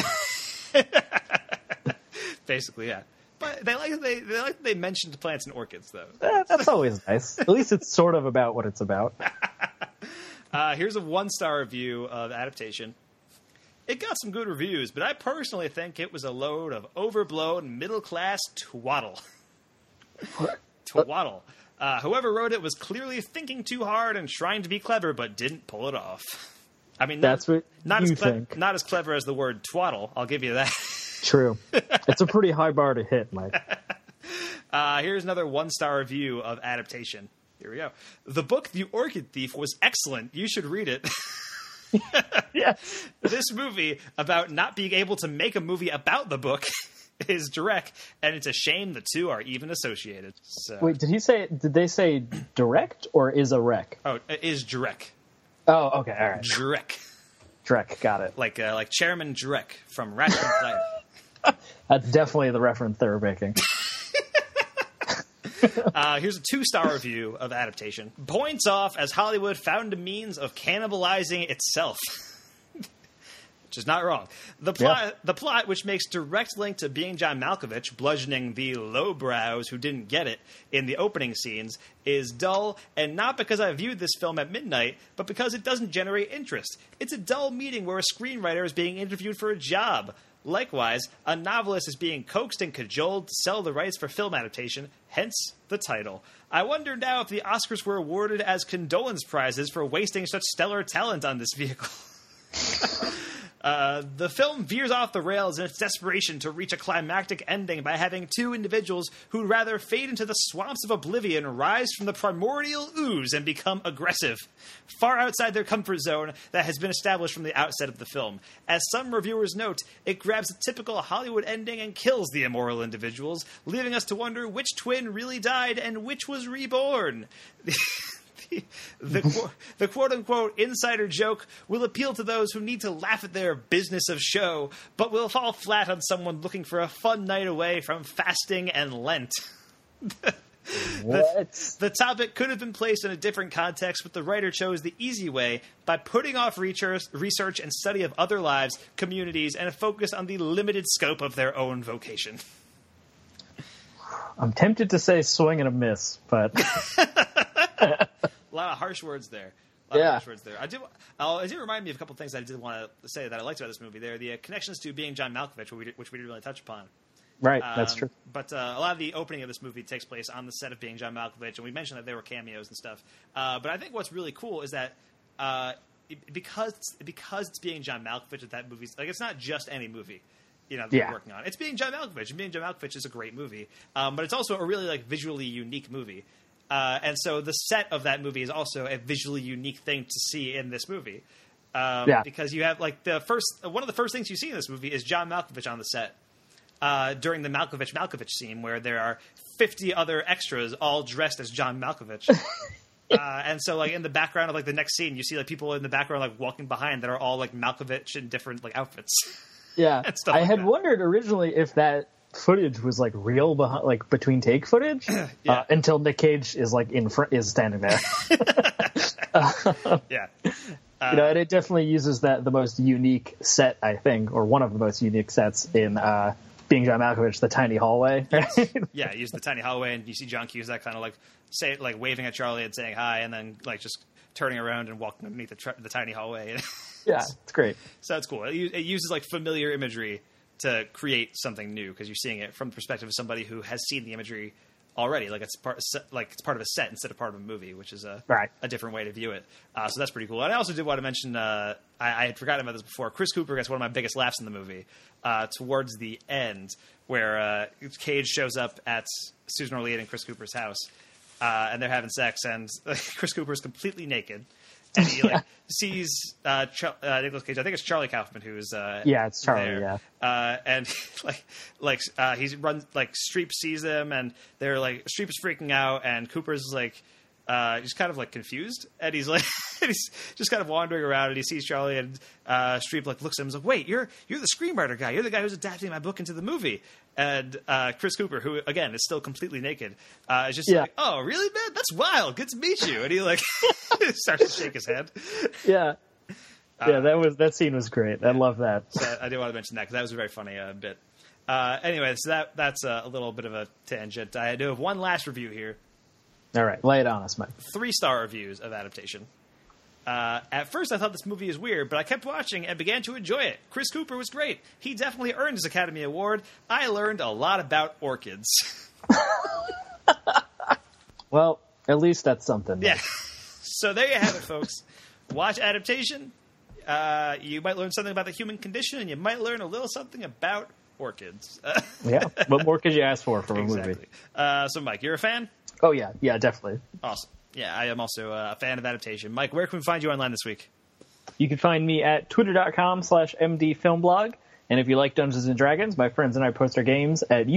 S7: Basically, yeah. But they like that they mentioned plants and orchids, though.
S8: That's always nice. At least it's sort of about what it's about.
S7: Here's a 1-star review of adaptation. It got some good reviews, but I personally think it was a load of overblown middle-class twaddle. Twaddle. Whoever wrote it was clearly thinking too hard and trying to be clever, but didn't pull it off. I mean,
S8: that's what you think.
S7: Not as clever as the word twaddle, I'll give you that.
S8: True. It's a pretty high bar to hit, Mike.
S7: Here's another 1-star review of adaptation. Here we go. The book, The Orchid Thief, was excellent. You should read it.
S8: Yes.
S7: This movie about not being able to make a movie about the book is direct, and it's a shame the two are even associated. So.
S8: Wait, did they say direct or is a wreck?
S7: Oh, it is direct.
S8: Oh, okay, all right.
S7: Drek,
S8: got it.
S7: Like Chairman Drek from Ratchet and Clank.
S8: That's definitely the reference they were making.
S7: Here's a 2-star review of adaptation. Points off as Hollywood found a means of cannibalizing itself. Which is not wrong. The plot, which makes direct link to Being John Malkovich bludgeoning the lowbrows who didn't get it in the opening scenes, is dull, and not because I viewed this film at midnight, but because it doesn't generate interest. It's a dull meeting where a screenwriter is being interviewed for a job. Likewise, a novelist is being coaxed and cajoled to sell the rights for film adaptation, hence the title. I wonder now if the Oscars were awarded as condolence prizes for wasting such stellar talent on this vehicle. The film veers off the rails in its desperation to reach a climactic ending by having two individuals who'd rather fade into the swamps of oblivion rise from the primordial ooze and become aggressive, far outside their comfort zone that has been established from the outset of the film. As some reviewers note, it grabs a typical Hollywood ending and kills the immoral individuals, leaving us to wonder which twin really died and which was reborn. The quote-unquote insider joke will appeal to those who need to laugh at their business of show, but will fall flat on someone looking for a fun night away from fasting and Lent. The topic could have been placed in a different context, but the writer chose the easy way by putting off research and study of other lives, communities, and a focus on the limited scope of their own vocation.
S8: I'm tempted to say swing and a miss, but...
S7: A lot of harsh words there. It did remind me of a couple of things I did want to say that I liked about this movie. There, the connections to Being John Malkovich, which we didn't really touch upon.
S8: Right, that's true.
S7: But a lot of the opening of this movie takes place on the set of Being John Malkovich, and we mentioned that there were cameos and stuff. But I think what's really cool is that because it's Being John Malkovich, that movie's like it's not just any movie. That we're working on. It's Being John Malkovich, and Being John Malkovich is a great movie. But it's also a really like visually unique movie. And so the set of that movie is also a visually unique thing to see in this movie. Because you have like one of the first things you see in this movie is John Malkovich on the set during the Malkovich scene where there are 50 other extras all dressed as John Malkovich. And so, like, in the background of, like, the next scene, you see, like, people in the background, like, walking behind that are all, like, Malkovich in different, like, outfits.
S8: Yeah. I had wondered originally if that footage was, like, real, like, between take footage, until Nick Cage is, like, is standing there.
S7: Yeah.
S8: And it definitely uses the most unique set, I think, or one of the most unique sets in Being John Malkovich, the tiny hallway.
S7: Yes. Yeah, use the tiny hallway, and you see John Cusack kind of like waving at Charlie and saying hi, and then like just turning around and walking underneath the tiny hallway.
S8: Yeah, it's great.
S7: So that's cool. It uses like familiar imagery to create something new because you're seeing it from the perspective of somebody who has seen the imagery already. Like it's part of a set instead of part of a movie, which is a different way to view it. So that's pretty cool. And I also did want to mention, I had forgotten about this before. Chris Cooper gets one of my biggest laughs in the movie towards the end, where Cage shows up at Susan Orlean and Chris Cooper's house, and they're having sex, and Chris Cooper is completely naked. And he sees Nicolas Cage. I think it's Charlie Kaufman who's
S8: it's Charlie.
S7: There.
S8: Yeah,
S7: and he runs Streep sees him, and they're like Streep is freaking out, and Cooper's like he's kind of like confused, and he's like he's just kind of wandering around, and he sees Charlie, and Streep like looks at him and is like, "Wait, you're the screenwriter guy. You're the guy who's adapting my book into the movie." And Chris Cooper, who again is still completely naked, is just like, "Oh, really, man? That's wild. Good to meet you." And he like starts to shake his head.
S8: Yeah, that scene was great. I love that.
S7: So I did want to mention that because that was a very funny bit. Anyway, so that's a little bit of a tangent. I do have one last review here.
S8: All right, lay it on us, Mike.
S7: 3-star reviews of Adaptation. At first, I thought this movie was weird, but I kept watching and began to enjoy it. Chris Cooper was great. He definitely earned his Academy Award. I learned a lot about orchids.
S8: Well, at least that's something.
S7: Yeah. So there you have it, folks. Watch Adaptation. You might learn something about the human condition, and you might learn a little something about orchids.
S8: Yeah. What more could you ask for from a movie?
S7: So, Mike, you're a fan?
S8: Oh, yeah. Yeah, definitely.
S7: Awesome. Yeah, I am also a fan of Adaptation. Mike, where can we find you online this week?
S8: You can find me at twitter.com/mdfilmblog. And if you like Dungeons & Dragons, my friends and I post our games at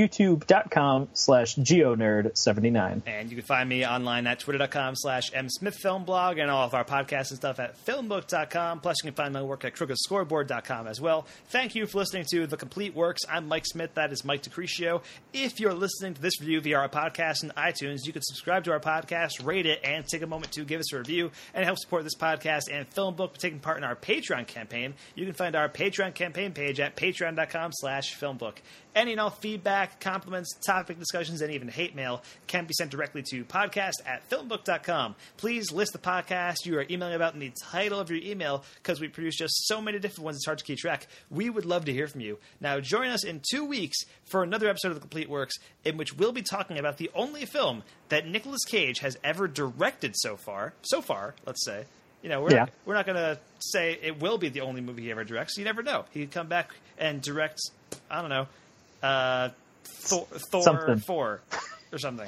S8: youtube.com/geonerd79.
S7: And you can find me online at twitter.com/msmithfilmblog and all of our podcasts and stuff at filmbook.com. Plus, you can find my work at crookedscoreboard.com as well. Thank you for listening to The Complete Works. I'm Mike Smith. That is Mike DeCrescio. If you're listening to this review via our podcast in iTunes, you can subscribe to our podcast, rate it, and take a moment to give us a review and help support this podcast and Film Book by taking part in our Patreon campaign. You can find our Patreon campaign page at patreon.com/filmbook. Any and all feedback, compliments, topic discussions, and even hate mail can be sent directly to podcast@filmbook.com. Please list the podcast you are emailing about in the title of your email because we produce just so many different ones it's hard to keep track. We would love to hear from you. Now join us in 2 weeks for another episode of The Complete Works in which we'll be talking about the only film that Nicolas Cage has ever directed so far, let's say. You know, we're not going to say it will be the only movie he ever directs. You never know. He could come back and direct, I don't know, Thor 4 or something.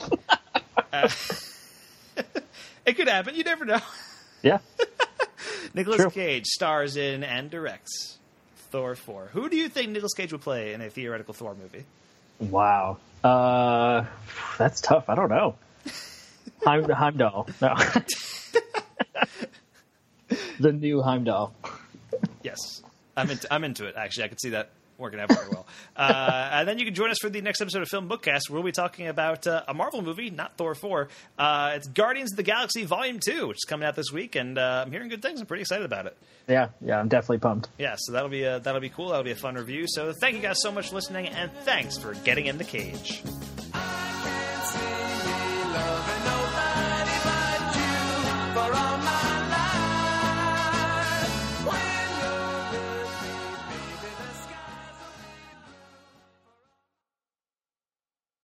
S7: It could happen. You never know.
S8: Yeah.
S7: Nicolas Cage stars in and directs Thor 4. Who do you think Nicolas Cage would play in a theoretical Thor movie?
S8: Wow. That's tough. I don't know. Heimdall. No. The new Heimdall.
S7: Yes. I'm into it, actually. I could see that working out very well. And then you can join us for the next episode of Film Bookcast, where we'll be talking about a Marvel movie, not Thor 4. It's Guardians of the Galaxy Volume 2, which is coming out this week, and I'm hearing good things. I'm pretty excited about it.
S8: Yeah, I'm definitely pumped.
S7: Yeah, so that'll be cool. That'll be a fun review. So thank you guys so much for listening, and thanks for getting in the cage.